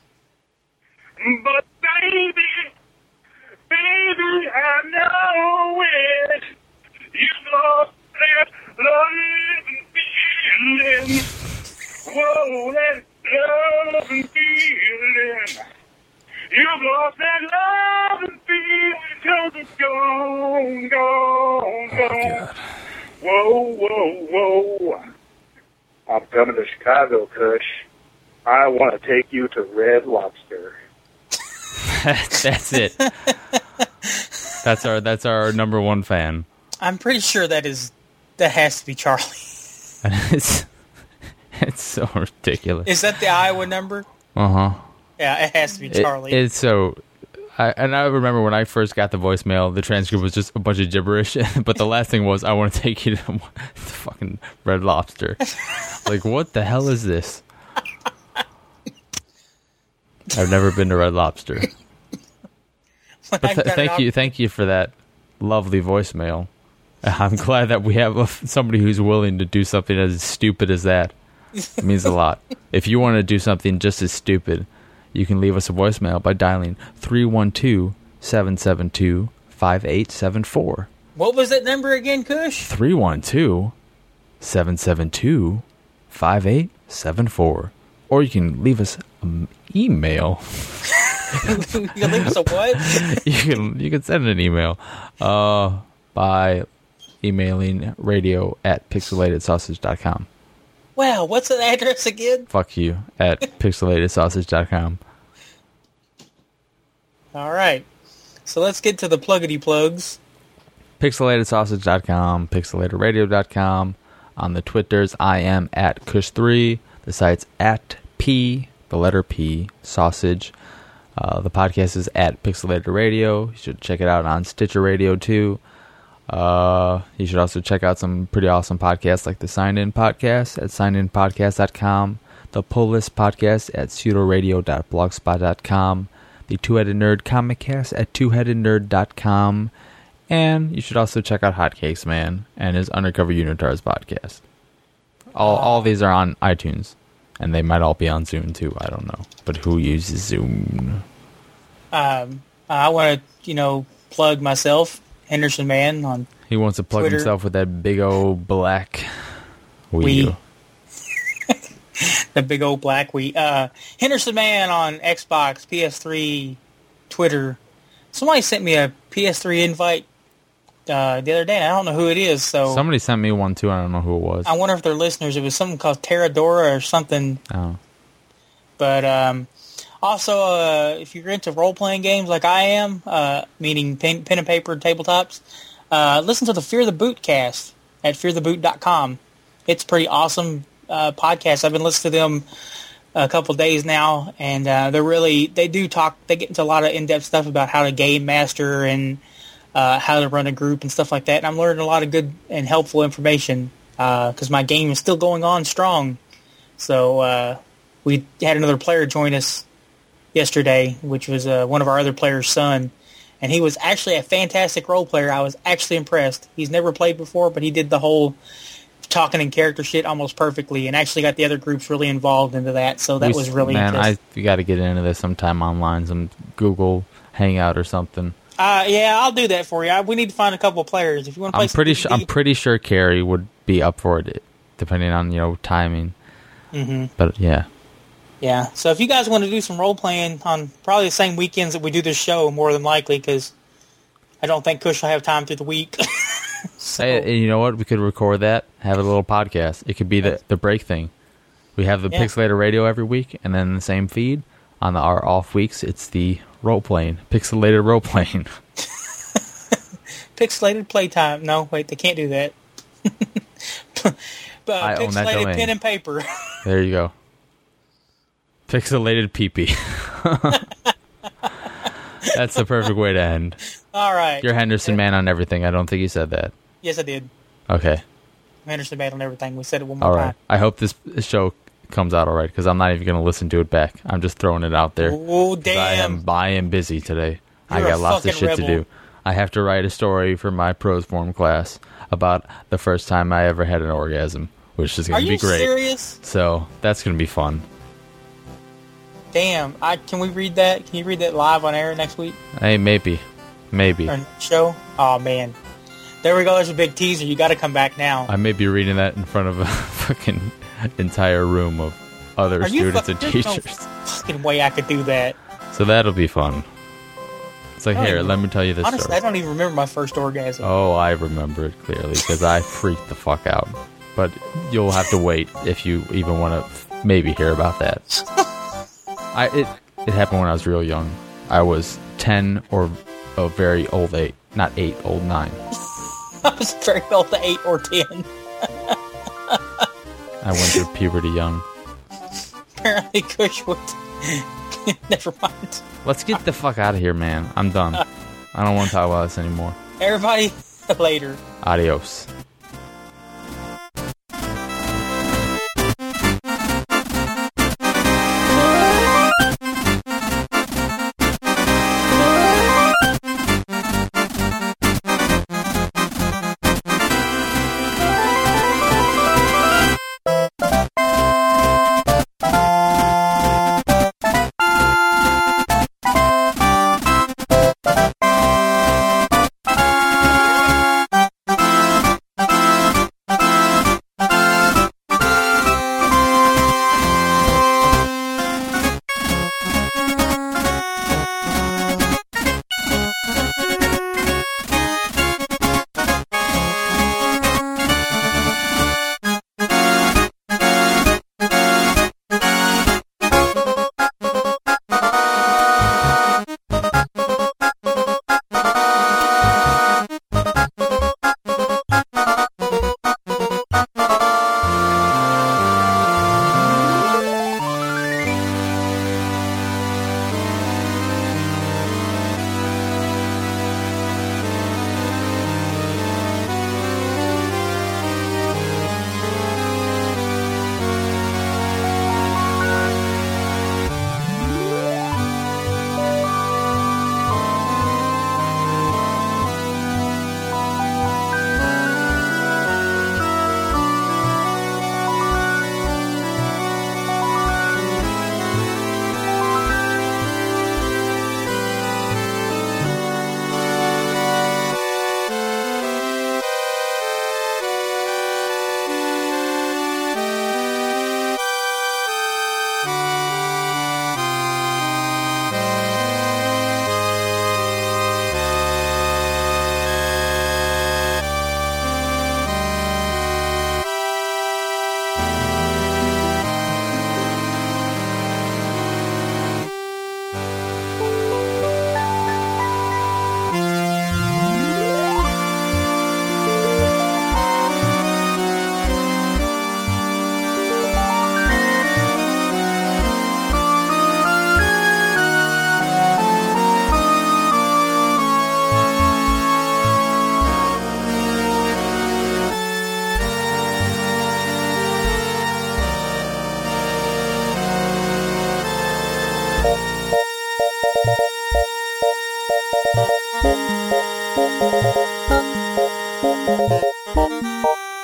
But baby, baby, I know it. You've lost that love and feeling. Whoa, that love and feeling. You've lost that love and feeling because it's gone, gone, gone. Whoa, whoa, whoa. I'm coming to Chicago, Kush. I want to take you to Red Lobster. That's it. That's our that's our number one fan. I'm pretty sure that is that has to be Charlie. it's it's so ridiculous. Is that the Iowa number? Uh huh. Yeah, it has to be It, Charlie. it's so. I, and I remember when I first got the voicemail, the transcript was just a bunch of gibberish. But the last thing was, "I want to take you to the fucking Red Lobster." Like, what the hell is this? I've never been to Red Lobster. When But I th- got it thank out- you, thank you for that lovely voicemail. I'm glad that we have a, somebody who's willing to do something as stupid as that. It means a lot. If you want to do something just as stupid, you can leave us a voicemail by dialing three one two, seven seven two, five eight seven four. What was that number again, Kush? three one two, seven seven two, five eight seven four. Or you can leave us an email. You can leave us a what? you can you can send an email uh, by emailing radio at pixelated sausage dot com. Wow, what's the address again? Fuck you at pixelated sausage dot com. All right. So let's get to the pluggity plugs. pixelated sausage dot com, pixelated radio dot com. On the Twitters, I am at Kush three. The site's at P, the letter P, sausage. Uh, the podcast is at Pixelated Radio. You should check it out on Stitcher Radio too. Uh, you should also check out some pretty awesome podcasts like the Sign In Podcast at sign in podcast dot com, the Pull List Podcast at pseudo radio dot blogspot dot com, the Two-Headed Nerd Comic Cast at two headed nerd dot com, and you should also check out Hotcakes Man and his Undercover Unitards podcast. All all these are on iTunes, and they might all be on Zune too. I don't know, but who uses Zune? Um, I want to, you know, plug myself, Henderson Man, on He wants to plug Twitter. himself with that big old black Wii Wii. U. The big old black wheat. Uh, Henderson Man on Xbox, P S three, Twitter. Somebody sent me a P S three invite uh, the other day. And I don't know who it is. So Somebody sent me one too. I don't know who it was. I wonder if they're listeners. It was something called Terradora or something. Oh. But um, also, uh, if you're into role-playing games like I am, uh, meaning pen, pen and paper tabletops, uh, listen to the Fear the Boot cast at fear the boot dot com. It's pretty awesome. Uh, podcast. I've been listening to them a couple days now, and uh, they're really they do talk. They get into a lot of in-depth stuff about how to game master and uh, how to run a group and stuff like that. And I'm learning a lot of good and helpful information because uh, my game is still going on strong. So uh, we had another player join us yesterday, which was uh, one of our other players' son, and he was actually a fantastic role player. I was actually impressed. He's never played before, but he did the whole talking in character shit almost perfectly, and actually got the other groups really involved into that. So that We- was really man. interesting. I we got to get into this sometime online, some Google Hangout or something. Uh, yeah, I'll do that for you. I, we need to find a couple of players if you want to play. I'm pretty some sure. I'm D and D. pretty sure Carrie would be up for it, depending on you know timing. Mhm. But yeah, Yeah. So if you guys want to do some role playing on probably the same weekends that we do this show, more than likely, because I don't think Kush will have time through the week. so, Hey, and you know what? We could record that, have a little podcast. It could be the the break thing. We have the Yeah. Pixelator Radio every week, and then the same feed on the, our off weeks. It's the role playing, Pixelated role playing. pixelated playtime. No, wait, they can't do that. but I own that pixelated domain. pen and paper. There you go. Pixelated pee-pee. That's the perfect way to end. All right. You're Henderson Man on everything. I don't think you said that. Yes, I did. Okay. Henderson Band on everything. We said it one more All time. right. I hope this show comes out all right because I'm not even going to listen to it back. I'm just throwing it out there. Oh, 'Cause I am, damn. I am busy today. I You're a got lots of fucking shit to rebel. do. I have to write a story for my pros form class about the first time I ever had an orgasm, which is Are going to you be great. serious? So that's going to be fun. Damn. I Can we read that? Can you read that live on air next week? Hey, maybe. Maybe. Or show? Oh, man. There we go. There's a big teaser. You got to come back now. I may be reading that in front of a fucking entire room of other Are you students fu- and there's teachers. no fucking way I could do that. So that'll be fun. It's like, I don't here, even- let me tell you this Honestly, story. I don't even remember my first orgasm. Oh, I remember it clearly because I freaked the fuck out. But you'll have to wait if you even want to maybe hear about that. I it it happened when I was real young. I was ten or a very old eight, not eight, old nine. I was very old, eight or ten. I went through puberty young. Apparently, Kush would. Never mind. Let's get the fuck out of here, man. I'm done. I don't want to talk about this anymore. Everybody, later. Adios.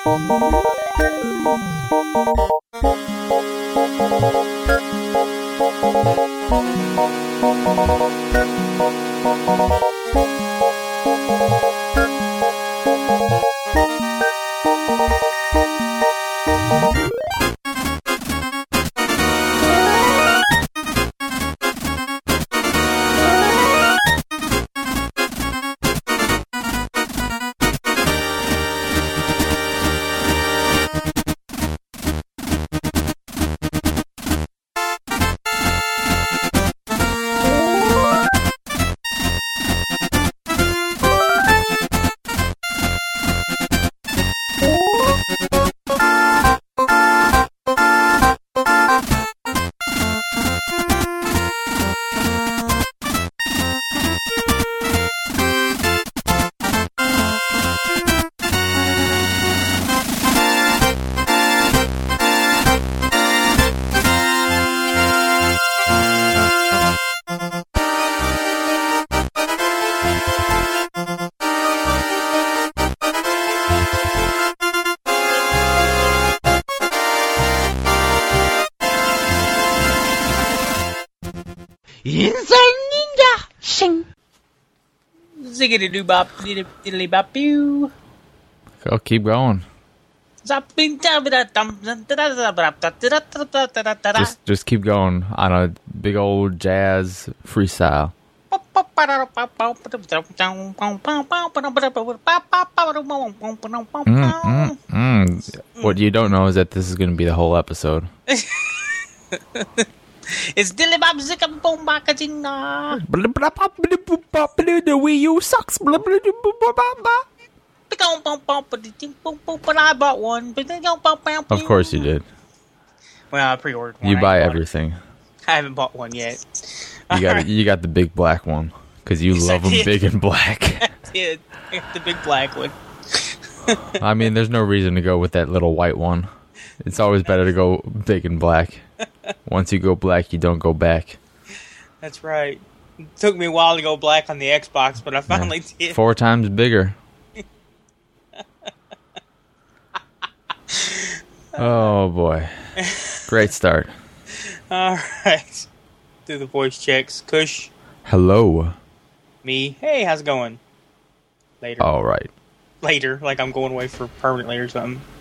Inside Ninja Sing. Ziggity doo bop, diddly bop pew. Go, keep going. Just, just keep going on a big old jazz freestyle. Mm, mm, mm. What you don't know is that this is going to be the whole episode. It's Dilly Bob Zicka Boom Bacadina. The Wii U sucks. Well, I bought one. Of course you did. Well, I pre-ordered one. You I buy ain't bought everything. it. I haven't bought one yet. You got you got the big black one because you Yes, I love them did. big and black. I did. I got the big black one. I mean, there's no reason to go with that little white one. It's always better to go big and black. Once you go black, you don't go back. That's right. It took me a while to go black on the Xbox, but I finally Yeah. did. Four times bigger. Oh boy. Great start. All right. Do the voice checks. Kush, Hello. me. Hey, how's it going? Later. All right. Later, like I'm going away for permanently or something.